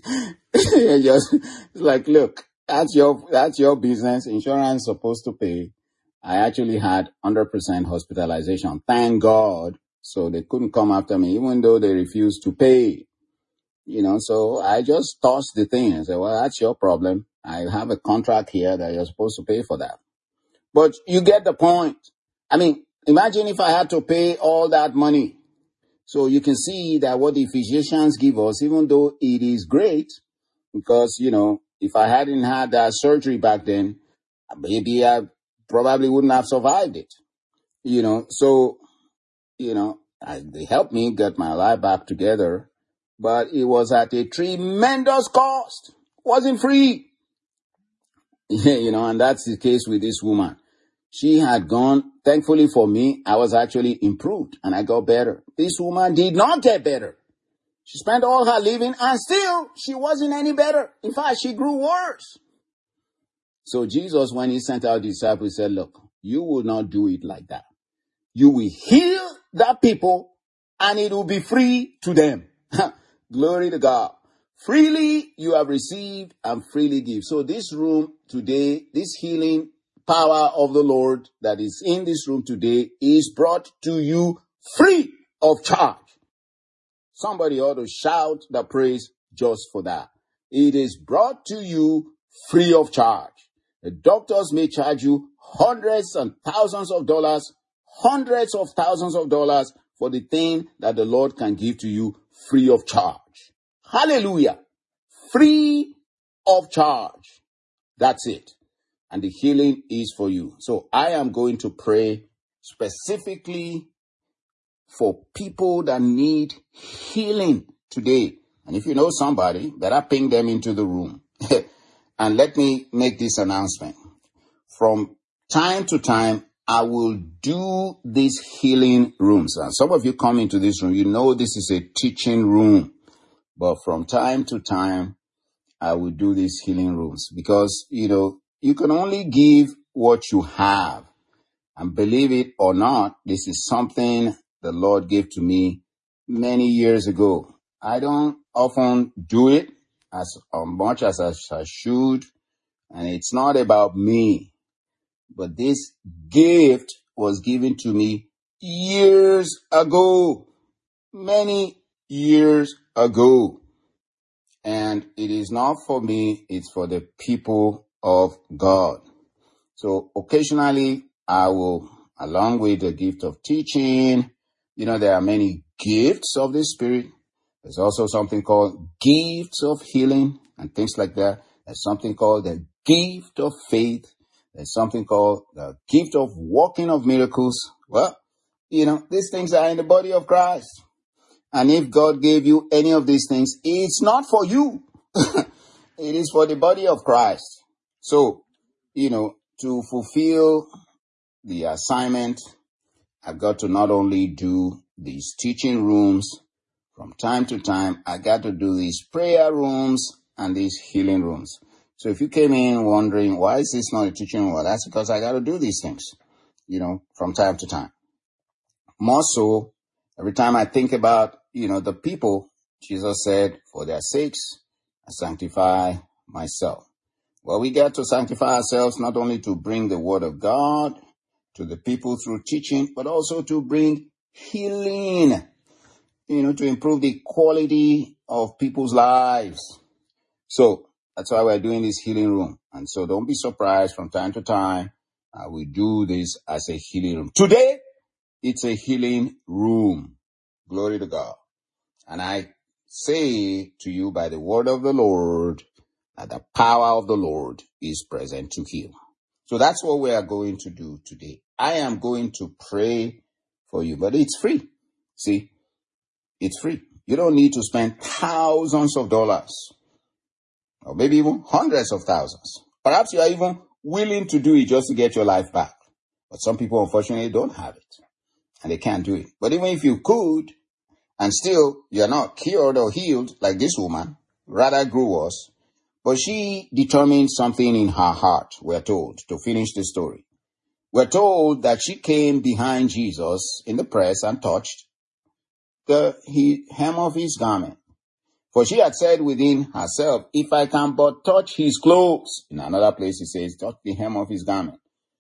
Just it's like, look, that's your that's your business. Insurance is supposed to pay. I actually had one hundred percent hospitalization. Thank God. So they couldn't come after me, even though they refused to pay. You know, so I just tossed the thing and said, well, that's your problem. I have a contract here that you're supposed to pay for that. But you get the point. I mean, imagine if I had to pay all that money. So you can see that what the physicians give us, even though it is great, because, you know, if I hadn't had that surgery back then, maybe I probably wouldn't have survived it. You know, so, you know, I, they helped me get my life back together, but it was at a tremendous cost. It wasn't free. You know, and that's the case with this woman. She had gone, thankfully for me, I was actually improved and I got better. This woman did not get better. She spent all her living and still she wasn't any better. In fact, she grew worse. So Jesus, when he sent out the disciples, said, look, you will not do it like that. You will heal that people and it will be free to them. Glory to God. Freely you have received and freely give. So this room today, this healing power of the Lord that is in this room today is brought to you free of charge. Somebody ought to shout the praise just for that. It is brought to you free of charge. The doctors may charge you hundreds and thousands of dollars, hundreds of thousands of dollars for the thing that the Lord can give to you free of charge. Hallelujah. Free of charge. That's it. And the healing is for you. So I am going to pray specifically for people that need healing today. And if you know somebody, better ping them into the room. And let me make this announcement. From time to time, I will do these healing rooms. And some of you come into this room, you know this is a teaching room. But from time to time, I will do these healing rooms. Because, you know, you can only give what you have. And believe it or not, this is something the Lord gave to me many years ago. I don't often do it as much as I should. And it's not about me. But this gift was given to me years ago. Many years ago. And it is not for me, it's for the people of God. So occasionally I will, along with the gift of teaching, you know, there are many gifts of the Spirit. There's also something called gifts of healing and things like that. There's something called the gift of faith. There's something called the gift of working of miracles. Well, you know, these things are in the body of Christ. And if God gave you any of these things, it's not for you. It is for the body of Christ. So, you know, to fulfill the assignment, I've got to not only do these teaching rooms from time to time, I got to do these prayer rooms and these healing rooms. So if you came in wondering, why is this not a teaching room? Well, that's because I got to do these things, you know, from time to time. More so, every time I think about, you know, the people, Jesus said, for their sakes, I sanctify myself. Well, we get to sanctify ourselves not only to bring the word of God to the people through teaching, but also to bring healing, you know, to improve the quality of people's lives. So that's why we're doing this healing room. And so don't be surprised from time to time. Uh, we do this as a healing room. Today, it's a healing room. Glory to God. And I say to you by the word of the Lord that the power of the Lord is present to heal. So that's what we are going to do today. I am going to pray for you, but it's free. See, it's free. You don't need to spend thousands of dollars or maybe even hundreds of thousands. Perhaps you are even willing to do it just to get your life back. But some people, unfortunately, don't have it and they can't do it. But even if you could, and still you're not cured or healed like this woman, rather grew worse, but she determined something in her heart, we're told, to finish the story. We're told that she came behind Jesus in the press and touched the he, hem of his garment. For she had said within herself, if I can but touch his clothes. In another place it says, touch the hem of his garment,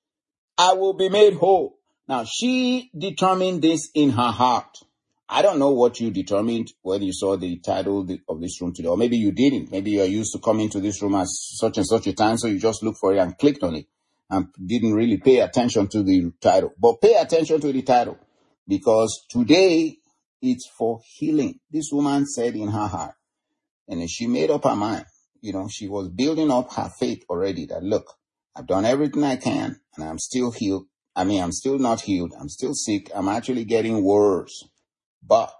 I will be made whole. Now she determined this in her heart. I don't know what you determined when you saw the title of this room today. Or maybe you didn't. Maybe you are used to coming to this room at such and such a time, so you just looked for it and clicked on it and didn't really pay attention to the title. But pay attention to the title, because today it's for healing. This woman said in her heart, and she made up her mind. You know, she was building up her faith already that, look, I've done everything I can and I'm still healed. I mean, I'm still not healed. I'm still sick. I'm actually getting worse. But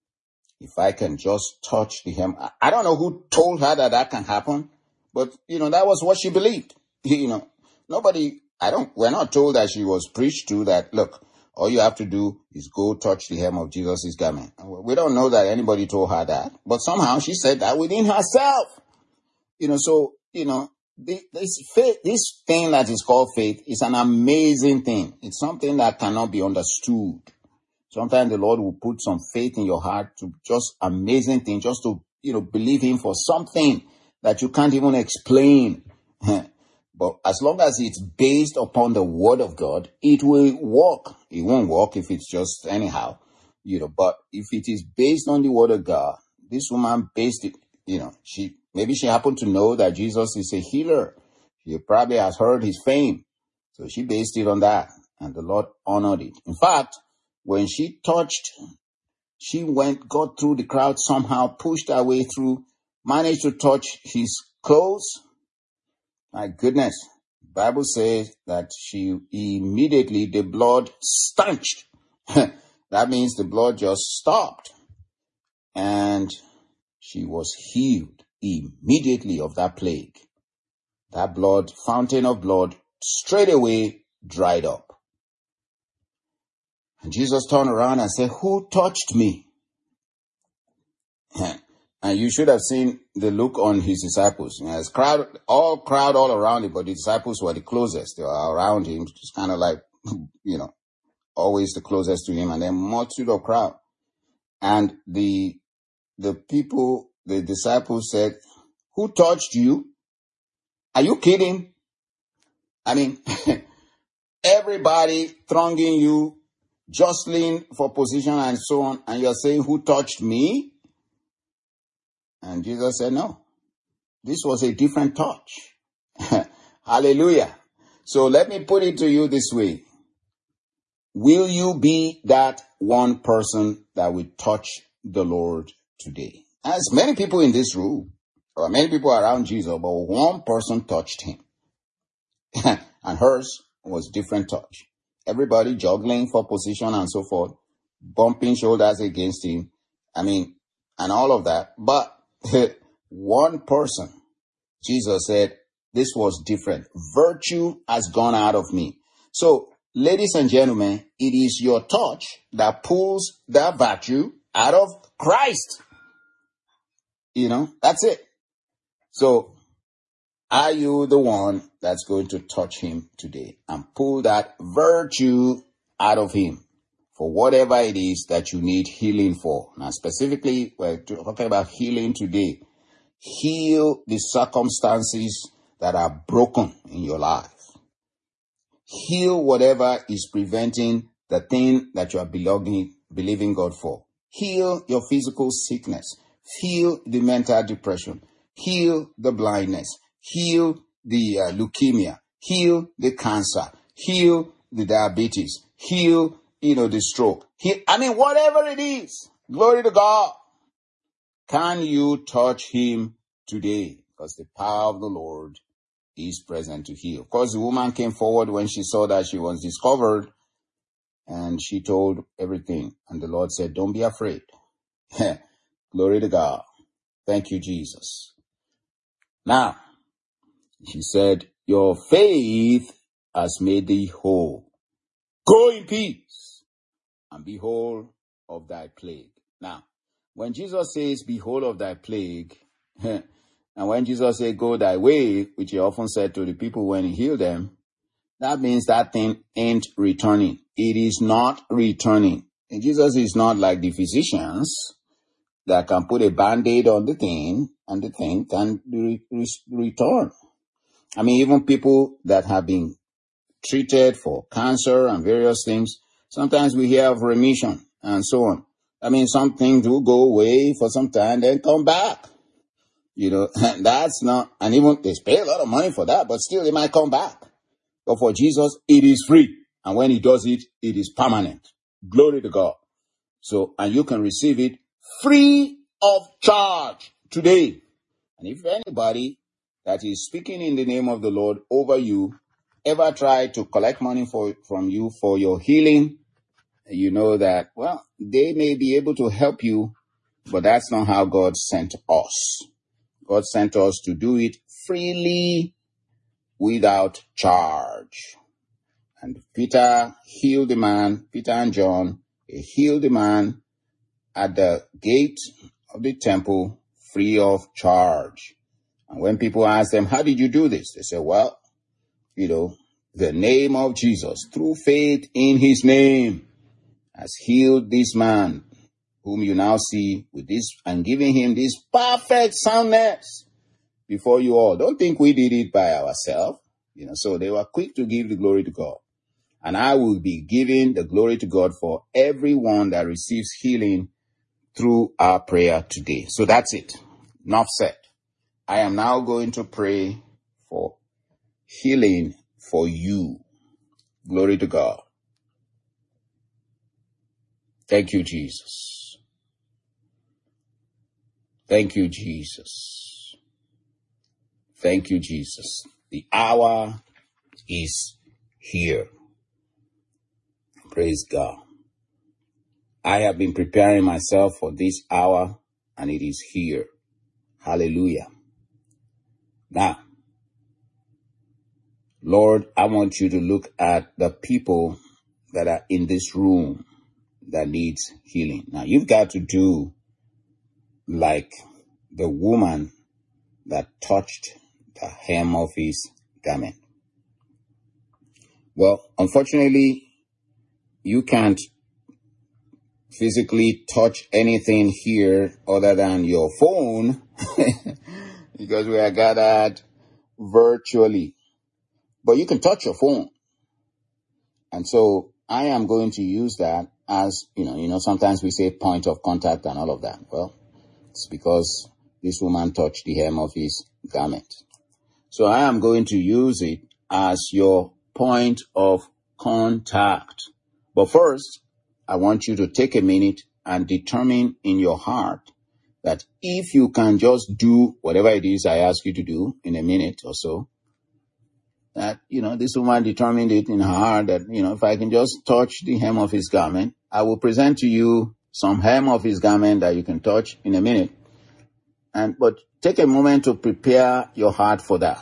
if I can just touch the hem, I don't know who told her that that can happen, but, you know, that was what she believed. You know, nobody, I don't, we're not told that she was preached to that, look, All you have to do is go touch the hem of Jesus' garment. We don't know that anybody told her that, but somehow she said that within herself. You know, so, you know, this faith, this thing that is called faith is an amazing thing. It's something that cannot be understood. Sometimes the Lord will put some faith in your heart to just amazing thing, just to, you know, believe Him for something that you can't even explain. But as long as it's based upon the Word of God, it will work. It won't work if it's just anyhow, you know, but if it is based on the Word of God, this woman based it, you know, she, maybe she happened to know that Jesus is a healer. She probably has heard His fame. So she based it on that, and the Lord honored it. In fact, when she touched, she went, got through the crowd somehow, pushed her way through, managed to touch His clothes. My goodness. The Bible says that she immediately, the blood stanched. That means the blood just stopped. And she was healed immediately of that plague. That blood, fountain of blood, straight away dried up. And Jesus turned around and said, "Who touched me?" And you should have seen the look on His disciples. You know, there's crowd, all crowd all around Him, but the disciples were the closest. They were around Him, just kind of like, you know, always the closest to Him, and then multitude of crowd. And the the people, the disciples said, "Who touched you? Are you kidding? I mean, everybody thronging you, jostling for position and so on, and you're saying, 'Who touched me?'" And Jesus said, "No, this was a different touch." Hallelujah. So let me put it to you this way. Will you be that one person that will touch the Lord today? As many people in this room, or many people around Jesus, but one person touched Him. And hers was different touch. Everybody juggling for position and so forth, bumping shoulders against Him. I mean, and all of that. But one person, Jesus said, this was different. Virtue has gone out of me. So, ladies and gentlemen, it is your touch that pulls that virtue out of Christ. You know, that's it. So, are you the one that's going to touch Him today and pull that virtue out of Him for whatever it is that you need healing for? Now, specifically, we're talking about healing today. Heal the circumstances that are broken in your life. Heal whatever is preventing the thing that you are belonging, believing God for. Heal your physical sickness. Heal the mental depression. Heal the blindness. Heal the uh, leukemia. Heal the cancer. Heal the diabetes. Heal, you know, the stroke. Heal, I mean, whatever it is. Glory to God. Can you touch Him today? Because the power of the Lord is present to heal. Of course, the woman came forward when she saw that she was discovered, and she told everything. And the Lord said, "Don't be afraid." Glory to God. Thank you, Jesus. Now, she said, "Your faith has made thee whole. Go in peace and be whole of thy plague." Now, when Jesus says, "Be whole of thy plague," and when Jesus said, "Go thy way," which He often said to the people when He healed them, that means that thing ain't returning. It is not returning. And Jesus is not like the physicians that can put a band-aid on the thing and the thing can re- re- return. I mean, even people that have been treated for cancer and various things, sometimes we hear of remission and so on. I mean, some things will go away for some time, then come back. You know, that's not, and even they pay a lot of money for that, but still it might come back. But for Jesus, it is free. And when He does it, it is permanent. Glory to God. So, and you can receive it free of charge today. And if anybody that is speaking in the name of the Lord over you ever try to collect money for, from you for your healing, you know that, well, they may be able to help you, but that's not how God sent us. God sent us to do it freely without charge. And Peter healed the man, Peter and John, they healed the man at the gate of the temple free of charge. And when people ask them, how did you do this? They say, well, you know, the name of Jesus, through faith in his name, has healed this man whom you now see with this and giving him this perfect soundness before you all. Don't think we did it by ourselves. You know, so they were quick to give the glory to God. And I will be giving the glory to God for everyone that receives healing through our prayer today. So that's it. Enough said. I am now going to pray for healing for you. Glory to God. Thank you, Jesus. Thank you, Jesus. Thank you, Jesus. The hour is here. Praise God. I have been preparing myself for this hour, and it is here. Hallelujah. Now, Lord, I want you to look at the people that are in this room that needs healing. Now, you've got to do like the woman that touched the hem of his garment. Well, unfortunately, you can't physically touch anything here other than your phone because we are gathered virtually. But you can touch your phone. And so I am going to use that as, you know, you know, sometimes we say point of contact and all of that. Well, it's because this woman touched the hem of his garment. So I am going to use it as your point of contact. But first, I want you to take a minute and determine in your heart that if you can just do whatever it is I ask you to do in a minute or so, that, you know, this woman determined it in her heart that, you know, if I can just touch the hem of his garment, I will present to you some hem of his garment that you can touch in a minute. And, but take a moment to prepare your heart for that.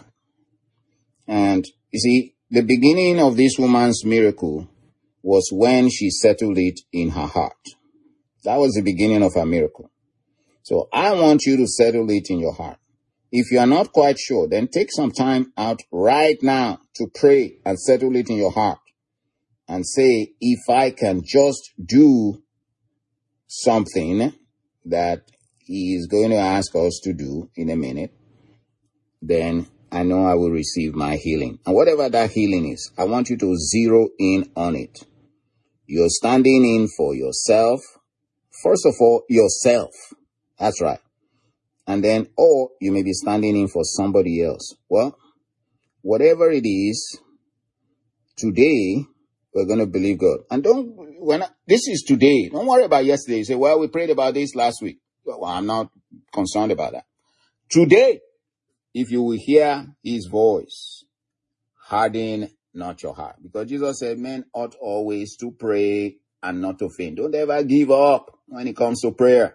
And you see, the beginning of this woman's miracle was when she settled it in her heart. That was the beginning of her miracle. So I want you to settle it in your heart. If you are not quite sure, then take some time out right now to pray and settle it in your heart and say, if I can just do something that he is going to ask us to do in a minute, then I know I will receive my healing. And whatever that healing is, I want you to zero in on it. You're standing in for yourself. First of all, yourself. That's right. And then, or you may be standing in for somebody else. Well, whatever it is, today, we're going to believe God. And don't, when I, this is today. Don't worry about yesterday. You say, well, we prayed about this last week. Well, I'm not concerned about that. Today, if you will hear his voice, harden not your heart. Because Jesus said, men ought always to pray and not to faint. Don't ever give up when it comes to prayer.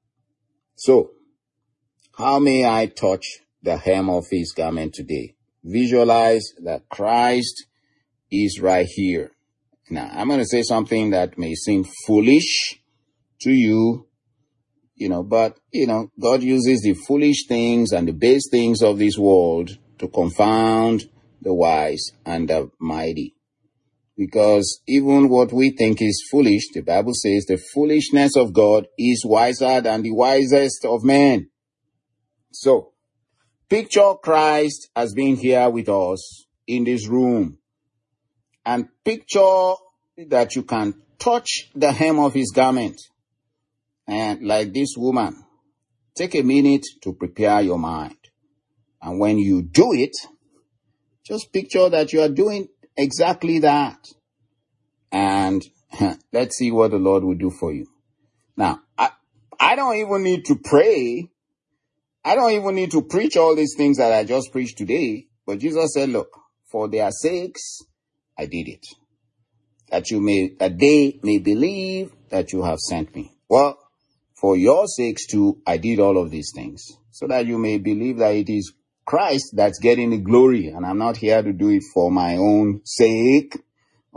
So, how may I touch the hem of his garment today? Visualize that Christ is right here. Now, I'm going to say something that may seem foolish to you, you know, but, you know, God uses the foolish things and the base things of this world to confound the wise and the mighty. Because even what we think is foolish, the Bible says the foolishness of God is wiser than the wisest of men. So, picture Christ as being here with us in this room. And picture that you can touch the hem of his garment. And like this woman, take a minute to prepare your mind. And when you do it, just picture that you are doing exactly that. And let's see what the Lord will do for you. Now, I, I don't even need to pray. I don't even need to preach all these things that I just preached today. But Jesus said, look, for their sakes, I did it. That you may, that they may believe that you have sent me. Well, for your sakes too, I did all of these things. So that you may believe that it is Christ that's getting the glory. And I'm not here to do it for my own sake.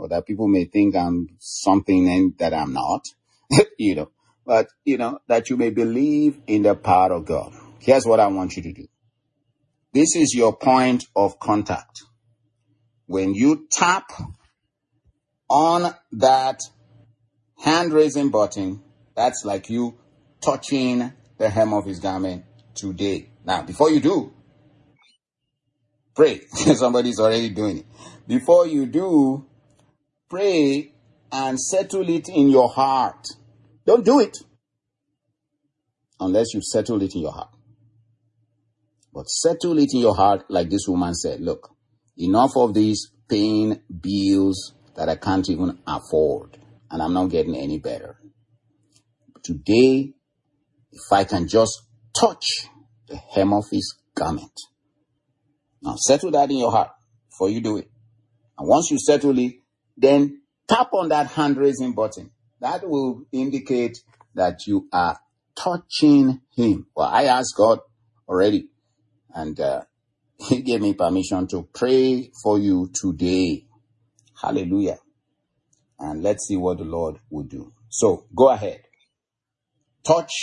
or that people may think I'm something and that I'm not, you know, but, you know, that you may believe in the power of God. Here's what I want you to do. This is your point of contact. When you tap on that hand-raising button, that's like you touching the hem of his garment today. Now, before you do, pray. Somebody's already doing it. Before you do, pray and settle it in your heart. Don't do it unless you've settled it in your heart. But settle it in your heart like this woman said. Look, enough of these paying bills that I can't even afford, and I'm not getting any better. Today, if I can just touch the hem of his garment. Now, settle that in your heart before you do it. And once you settle it, then tap on that hand-raising button. That will indicate that you are touching him. Well, I asked God already, and uh, he gave me permission to pray for you today. Hallelujah. And let's see what the Lord will do. So go ahead. Touch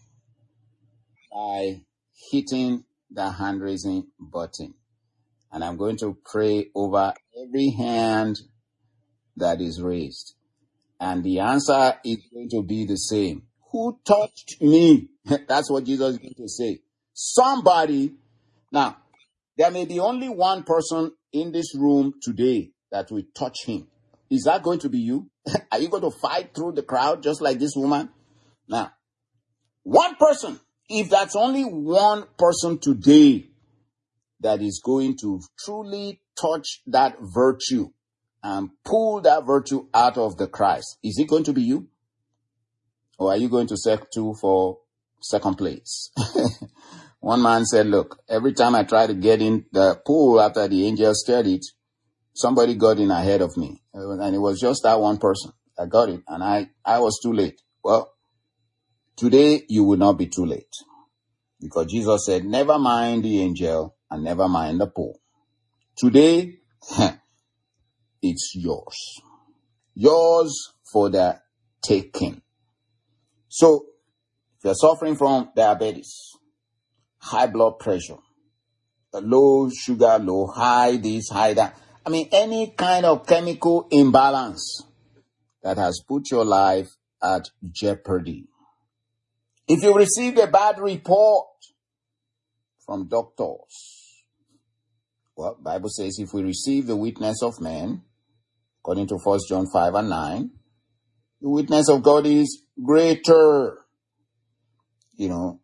by hitting the hand-raising button. And I'm going to pray over every hand that is raised. And the answer is going to be the same. Who touched me? That's what Jesus is going to say. Somebody. Now, there may be only one person in this room today that will touch him. Is that going to be you? Are you going to fight through the crowd just like this woman? Now, one person, if that's only one person today that is going to truly touch that virtue and pull that virtue out of the Christ, is it going to be you? Or are you going to settle for second place? One man said, look, every time I try to get in the pool after the angel stirred it, somebody got in ahead of me. And it was just that one person that got it. And I, I was too late. Well, today you will not be too late. Because Jesus said, never mind the angel and never mind the pool. Today, it's yours. Yours for the taking. So, if you're suffering from diabetes, high blood pressure, low sugar, low, high this, high that, I mean, any kind of chemical imbalance that has put your life at jeopardy. If you received a bad report from doctors, well, the Bible says if we receive the witness of men, according to First John five and nine, the witness of God is greater. You know,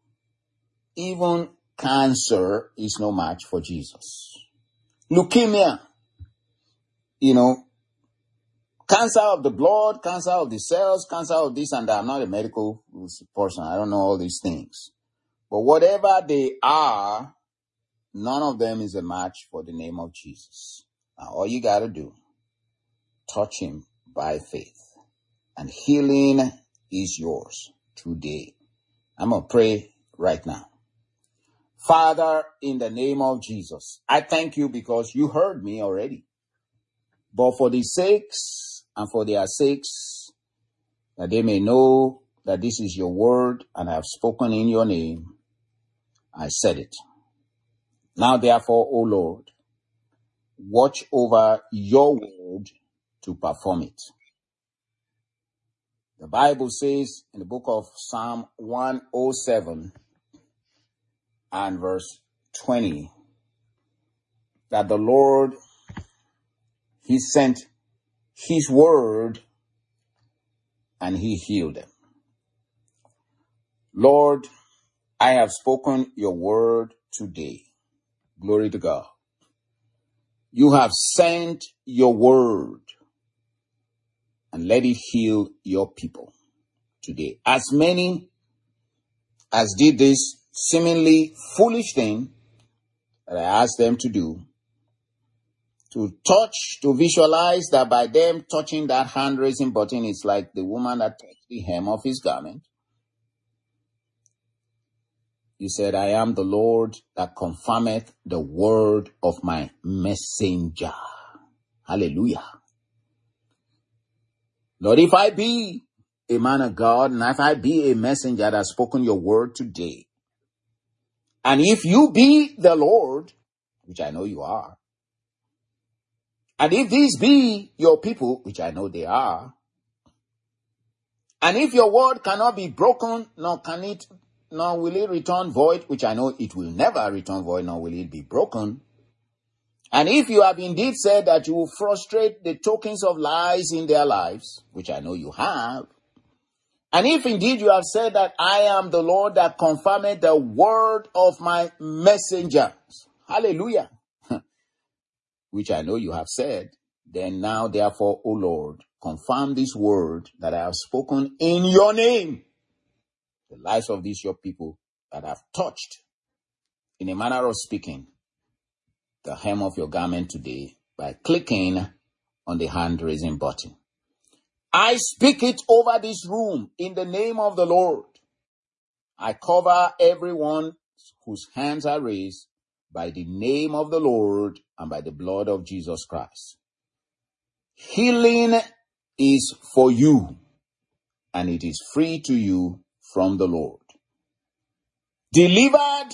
even cancer is no match for Jesus. Leukemia, you know, cancer of the blood, cancer of the cells, cancer of this and that. I'm not a medical person. I don't know all these things. But whatever they are, none of them is a match for the name of Jesus. Now, all you got to do, touch him by faith. And healing is yours today. I'm going to pray right now. Father, in the name of Jesus, I thank you because you heard me already. But for the sakes and for their sakes, that they may know that this is your word and I have spoken in your name, I said it. Now, therefore, O Lord, watch over your word to perform it. The Bible says in the book of Psalm one oh seven and verse twenty that the Lord, he sent his word and he healed them. Lord, I have spoken your word today. Glory to God. You have sent your word and let it heal your people today. As many as did this seemingly foolish thing that I asked them to do, to touch, to visualize that by them touching that hand-raising button, it's like the woman that touched the hem of his garment. You said, I am the Lord that confirmeth the word of my messenger. Hallelujah. Lord, if I be a man of God, and if I be a messenger that has spoken your word today, and if you be the Lord, which I know you are, and if these be your people, which I know they are, and if your word cannot be broken, nor can it, nor will it return void, which I know it will never return void, nor will it be broken. And if you have indeed said that you will frustrate the tokens of lies in their lives, which I know you have, and if indeed you have said that I am the Lord that confirmed the word of my messengers, hallelujah, which I know you have said, then now therefore, O Lord, confirm this word that I have spoken in your name, the lives of these your people that have touched, in a manner of speaking, the hem of your garment today by clicking on the hand raising button. I speak it over this room in the name of the Lord. I cover everyone whose hands are raised by the name of the Lord and by the blood of Jesus Christ. Healing is for you, and it is free to you from the Lord. Delivered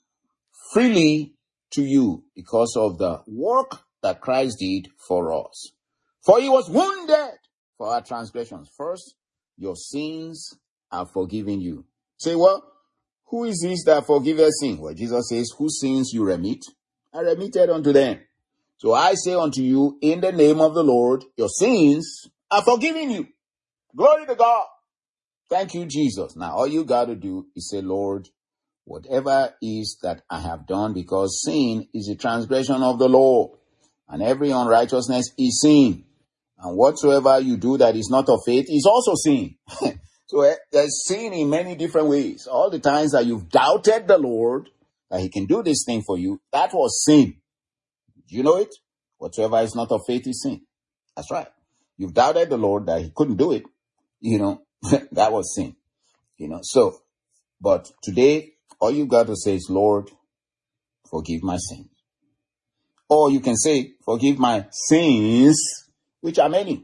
freely to you because of the work that Christ did for us. For he was wounded for our transgressions. First, your sins are forgiven you. Say, well, who is this that forgiveth sin? Well, Jesus says, whose sins you remit, are remitted unto them. So I say unto you, in the name of the Lord, your sins are forgiven you. Glory to God. Thank you, Jesus. Now, all you got to do is say, Lord, whatever is that I have done, because sin is a transgression of the law, and every unrighteousness is sin. And whatsoever you do that is not of faith is also sin. So uh, there's sin in many different ways. All the times that you've doubted the Lord, that he can do this thing for you, that was sin. Do you know it? Whatsoever is not of faith is sin. That's right. You've doubted the Lord that he couldn't do it. You know, that was sin. You know, so, but today, all you got to say is, Lord, forgive my sins. Or you can say, forgive my sins, which are many.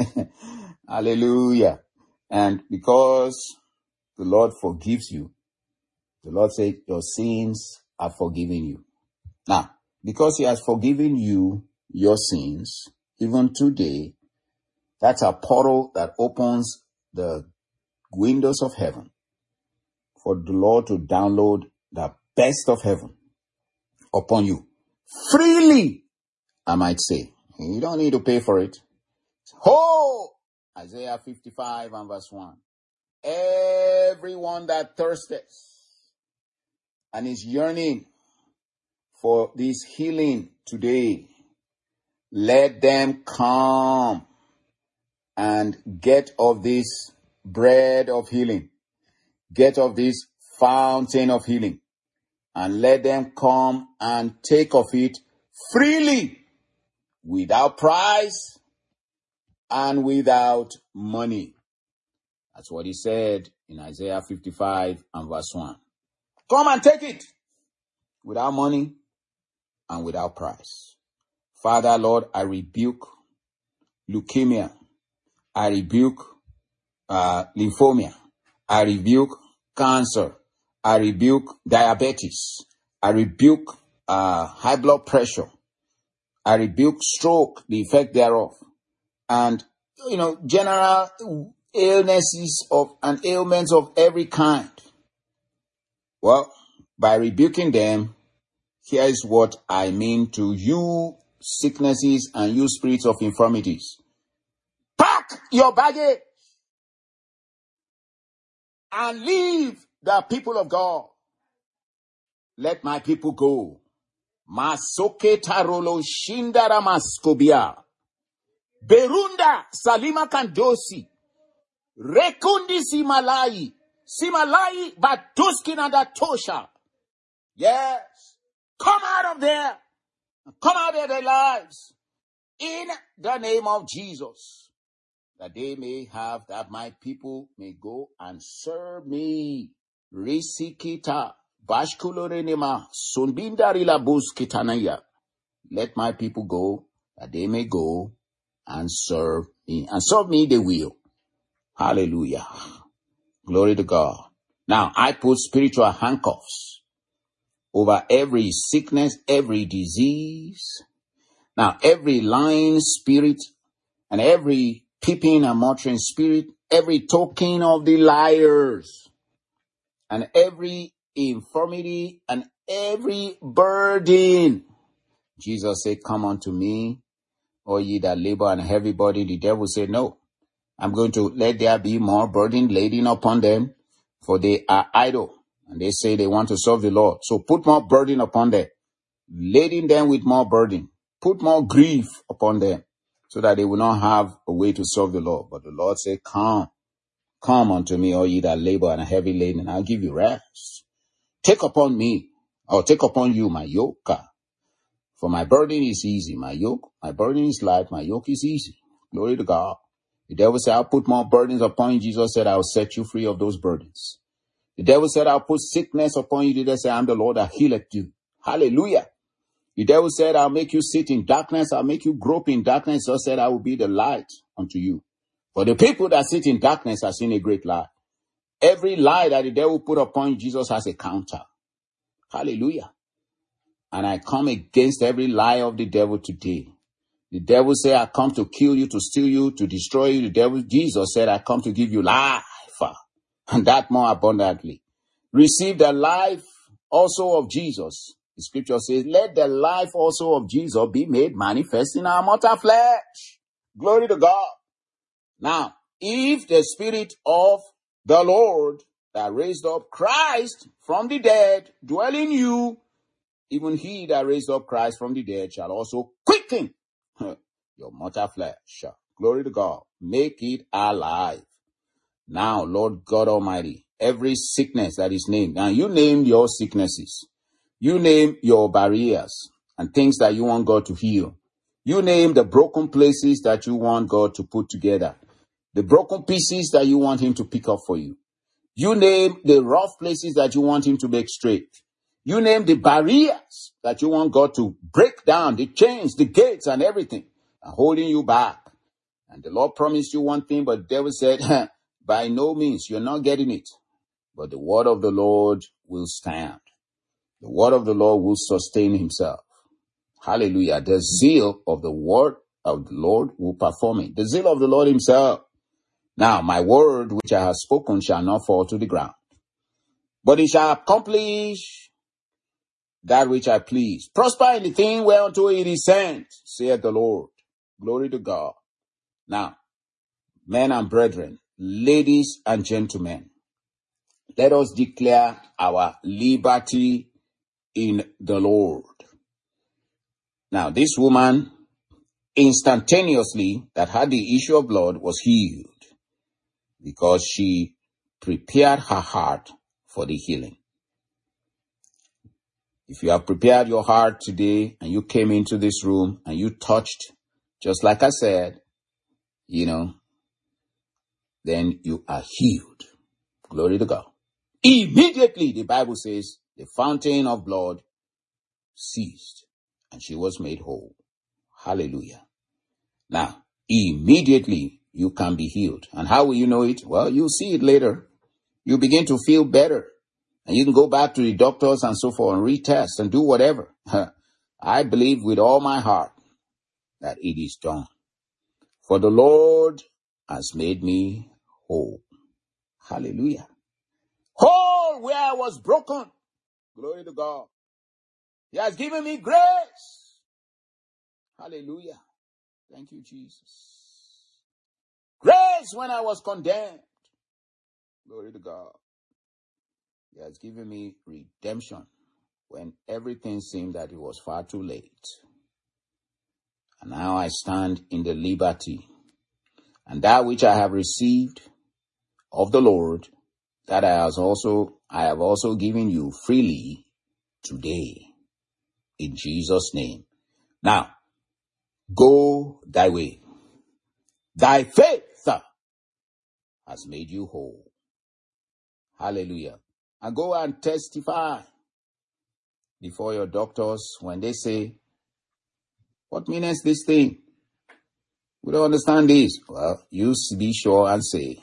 Hallelujah. And because the Lord forgives you, the Lord said, your sins are forgiven you. Now, because he has forgiven you your sins, even today, that's a portal that opens the windows of heaven for the Lord to download the best of heaven upon you. Freely, I might say. You don't need to pay for it. Oh, Isaiah fifty-five and verse one. Everyone that thirsteth and is yearning for this healing today, let them come and get of this bread of healing. Get of this fountain of healing. And let them come and take of it freely, without price and without money. That's what he said in Isaiah fifty-five and verse one. Come and take it without money and without price. Father, Lord, I rebuke leukemia. I rebuke uh, lymphoma. I rebuke cancer. I rebuke diabetes. I rebuke uh, high blood pressure. I rebuke stroke, the effect thereof. And, you know, general illnesses of and ailments of every kind. Well, by rebuking them, here is what I mean to you sicknesses and you spirits of infirmities. Pack your baggage and leave the people of God. Let my people go. Masoke tarolo shindara maskobia. Berunda salima kandosi. Rekundi simalai. Simalai batuskina tosha. Yes. Come out of there. Come out of their lives. In the name of Jesus. That they may have, that my people may go and serve me. Risikita. Bashkulorenema. Sunbindarila buskitanaya. Let my people go, that they may go and serve me. And serve me they will. Hallelujah. Glory to God. Now, I put spiritual handcuffs over every sickness, every disease. Now, every lying spirit and every peeping and muttering spirit, every token of the liars, and every infirmity and every burden. Jesus said, come unto me, all ye that labor and heavy burden. The devil said, no, I'm going to let there be more burden laden upon them, for they are idle. And they say they want to serve the Lord. So put more burden upon them, laden them with more burden. Put more grief upon them, so that they will not have a way to serve the Lord. But the Lord said, come, come unto me, all ye that labor and are heavy laden, and I'll give you rest. Take upon me, or take upon you my yoke. For my burden is easy. My yoke, my burden is light. My yoke is easy. Glory to God. The devil said, I'll put more burdens upon you. Jesus said, I'll set you free of those burdens. The devil said, I'll put sickness upon you. Jesus said, I'm the Lord that healeth you. Hallelujah. The devil said, I'll make you sit in darkness. I'll make you grope in darkness. Jesus said, I will be the light unto you. For the people that sit in darkness have seen a great light. Every lie that the devil put upon you, Jesus has a counter. Hallelujah. And I come against every lie of the devil today. The devil said, I come to kill you, to steal you, to destroy you. The devil, Jesus said, I come to give you life, and that more abundantly. Receive the life also of Jesus. The scripture says, let the life also of Jesus be made manifest in our mortal flesh. Glory to God. Now, if the Spirit of the Lord that raised up Christ from the dead dwell in you, even he that raised up Christ from the dead shall also quicken your mortal flesh. Glory to God. Make it alive. Now, Lord God Almighty, every sickness that is named, now you name your sicknesses. You name your barriers and things that you want God to heal. You name the broken places that you want God to put together. The broken pieces that you want him to pick up for you. You name the rough places that you want him to make straight. You name the barriers that you want God to break down, the chains, the gates and everything, and holding you back. And the Lord promised you one thing, but the devil said, by no means, you're not getting it. But the word of the Lord will stand. The word of the Lord will sustain himself. Hallelujah. The zeal of the word of the Lord will perform it. The zeal of the Lord himself. Now, my word which I have spoken shall not fall to the ground, but it shall accomplish that which I please. Prosper in the thing whereunto it is sent, saith the Lord. Glory to God. Now, men and brethren, ladies and gentlemen, let us declare our liberty in the Lord. Now, this woman, instantaneously, that had the issue of blood was healed because she prepared her heart for the healing. If you have prepared your heart today and you came into this room and you touched, just like I said, you know, then you are healed. Glory to God. Immediately, the Bible says, the fountain of blood ceased and she was made whole. Hallelujah. Now, immediately you can be healed. And how will you know it? Well, you'll see it later. You begin to feel better. And you can go back to the doctors and so forth and retest and do whatever. I believe with all my heart that it is done. For the Lord has made me whole. Hallelujah. Whole where I was broken. Glory to God. He has given me grace. Hallelujah. Thank you, Jesus. Grace when I was condemned. Glory to God. He has given me redemption when everything seemed that it was far too late. And now I stand in the liberty. And that which I have received of the Lord, that I have also, I have also given you freely today. In Jesus' name. Now, go thy way. Thy faith has made you whole. Hallelujah. And go and testify before your doctors when they say, what means this thing? We don't understand this. Well, you be sure and say,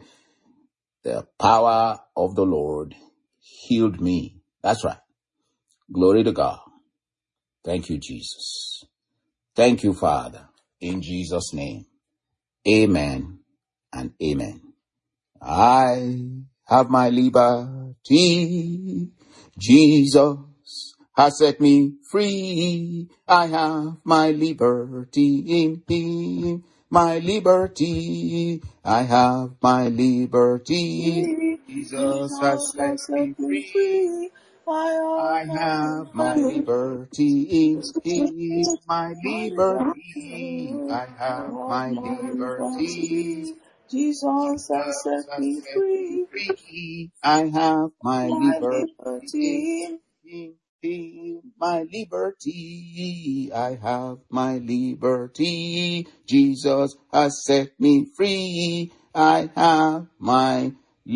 the power of the Lord healed me. That's right. Glory to God. Thank you, Jesus. Thank you, Father. In Jesus' name. Amen and amen. I have my liberty. Jesus has set me free. I have my liberty in Him. My liberty. I have my liberty. Jesus has set me free. I have my liberty in Him. My liberty. I have my liberty. Jesus has set me free. I have my My liberty. liberty. In my liberty. I have my liberty. Jesus has set me free. I have my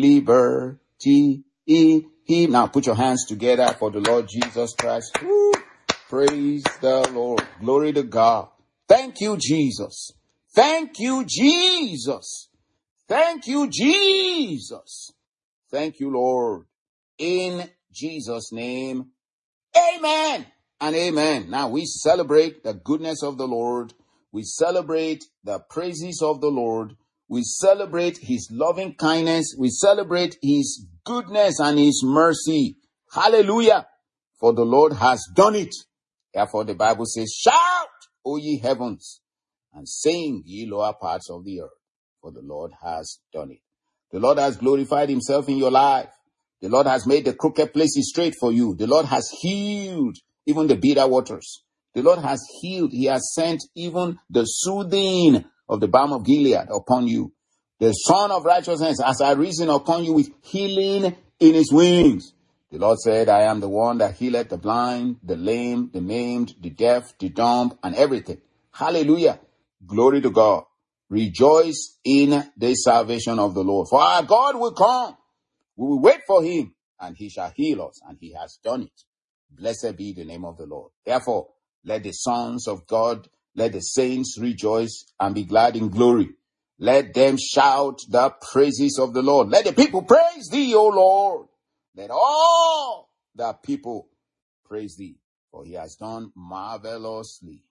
liberty in Him. Now put your hands together for the Lord Jesus Christ. Woo. Praise the Lord. Glory to God. Thank you, Jesus. Thank you, Jesus. Thank you, Jesus. Thank you, Lord. In Jesus' name, amen and amen. Now we celebrate the goodness of the Lord. We celebrate the praises of the Lord. We celebrate His loving kindness. We celebrate His goodness and His mercy. Hallelujah. For the Lord has done it. Therefore the Bible says, shout, O ye heavens, and sing, ye lower parts of the earth. For the Lord has done it. The Lord has glorified Himself in your life. The Lord has made the crooked places straight for you. The Lord has healed even the bitter waters. The Lord has healed. He has sent even the soothing of the balm of Gilead upon you. The Son of Righteousness has arisen upon you with healing in His wings. The Lord said, I am the one that healeth the blind, the lame, the maimed, the deaf, the dumb, and everything. Hallelujah. Glory to God. Rejoice in the salvation of the Lord. For our God will come. We will wait for Him, and He shall heal us, and He has done it. Blessed be the name of the Lord. Therefore, let the sons of God, let the saints rejoice and be glad in glory. Let them shout the praises of the Lord. Let the people praise Thee, O Lord. Let all the people praise Thee, for He has done marvelously.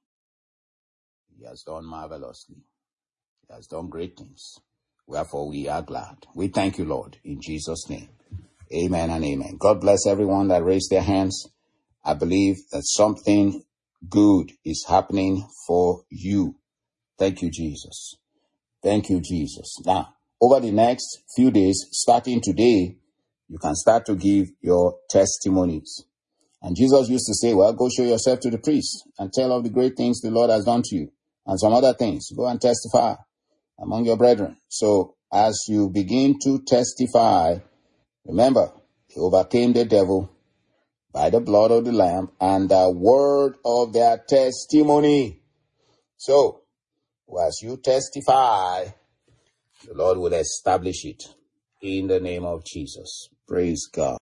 He has done marvelously. He has done great things. Wherefore we are glad. We thank you, Lord, in Jesus' name. Amen and amen. God bless everyone that raised their hands. I believe that something good is happening for you. Thank you, Jesus. Thank you, Jesus. Now, over the next few days, starting today, you can start to give your testimonies. And Jesus used to say, well, go show yourself to the priest and tell of the great things the Lord has done to you and some other things. Go and testify among your brethren. So as you begin to testify, remember, He overcame the devil by the blood of the Lamb and the word of their testimony. So, as you testify, the Lord will establish it in the name of Jesus. Praise God.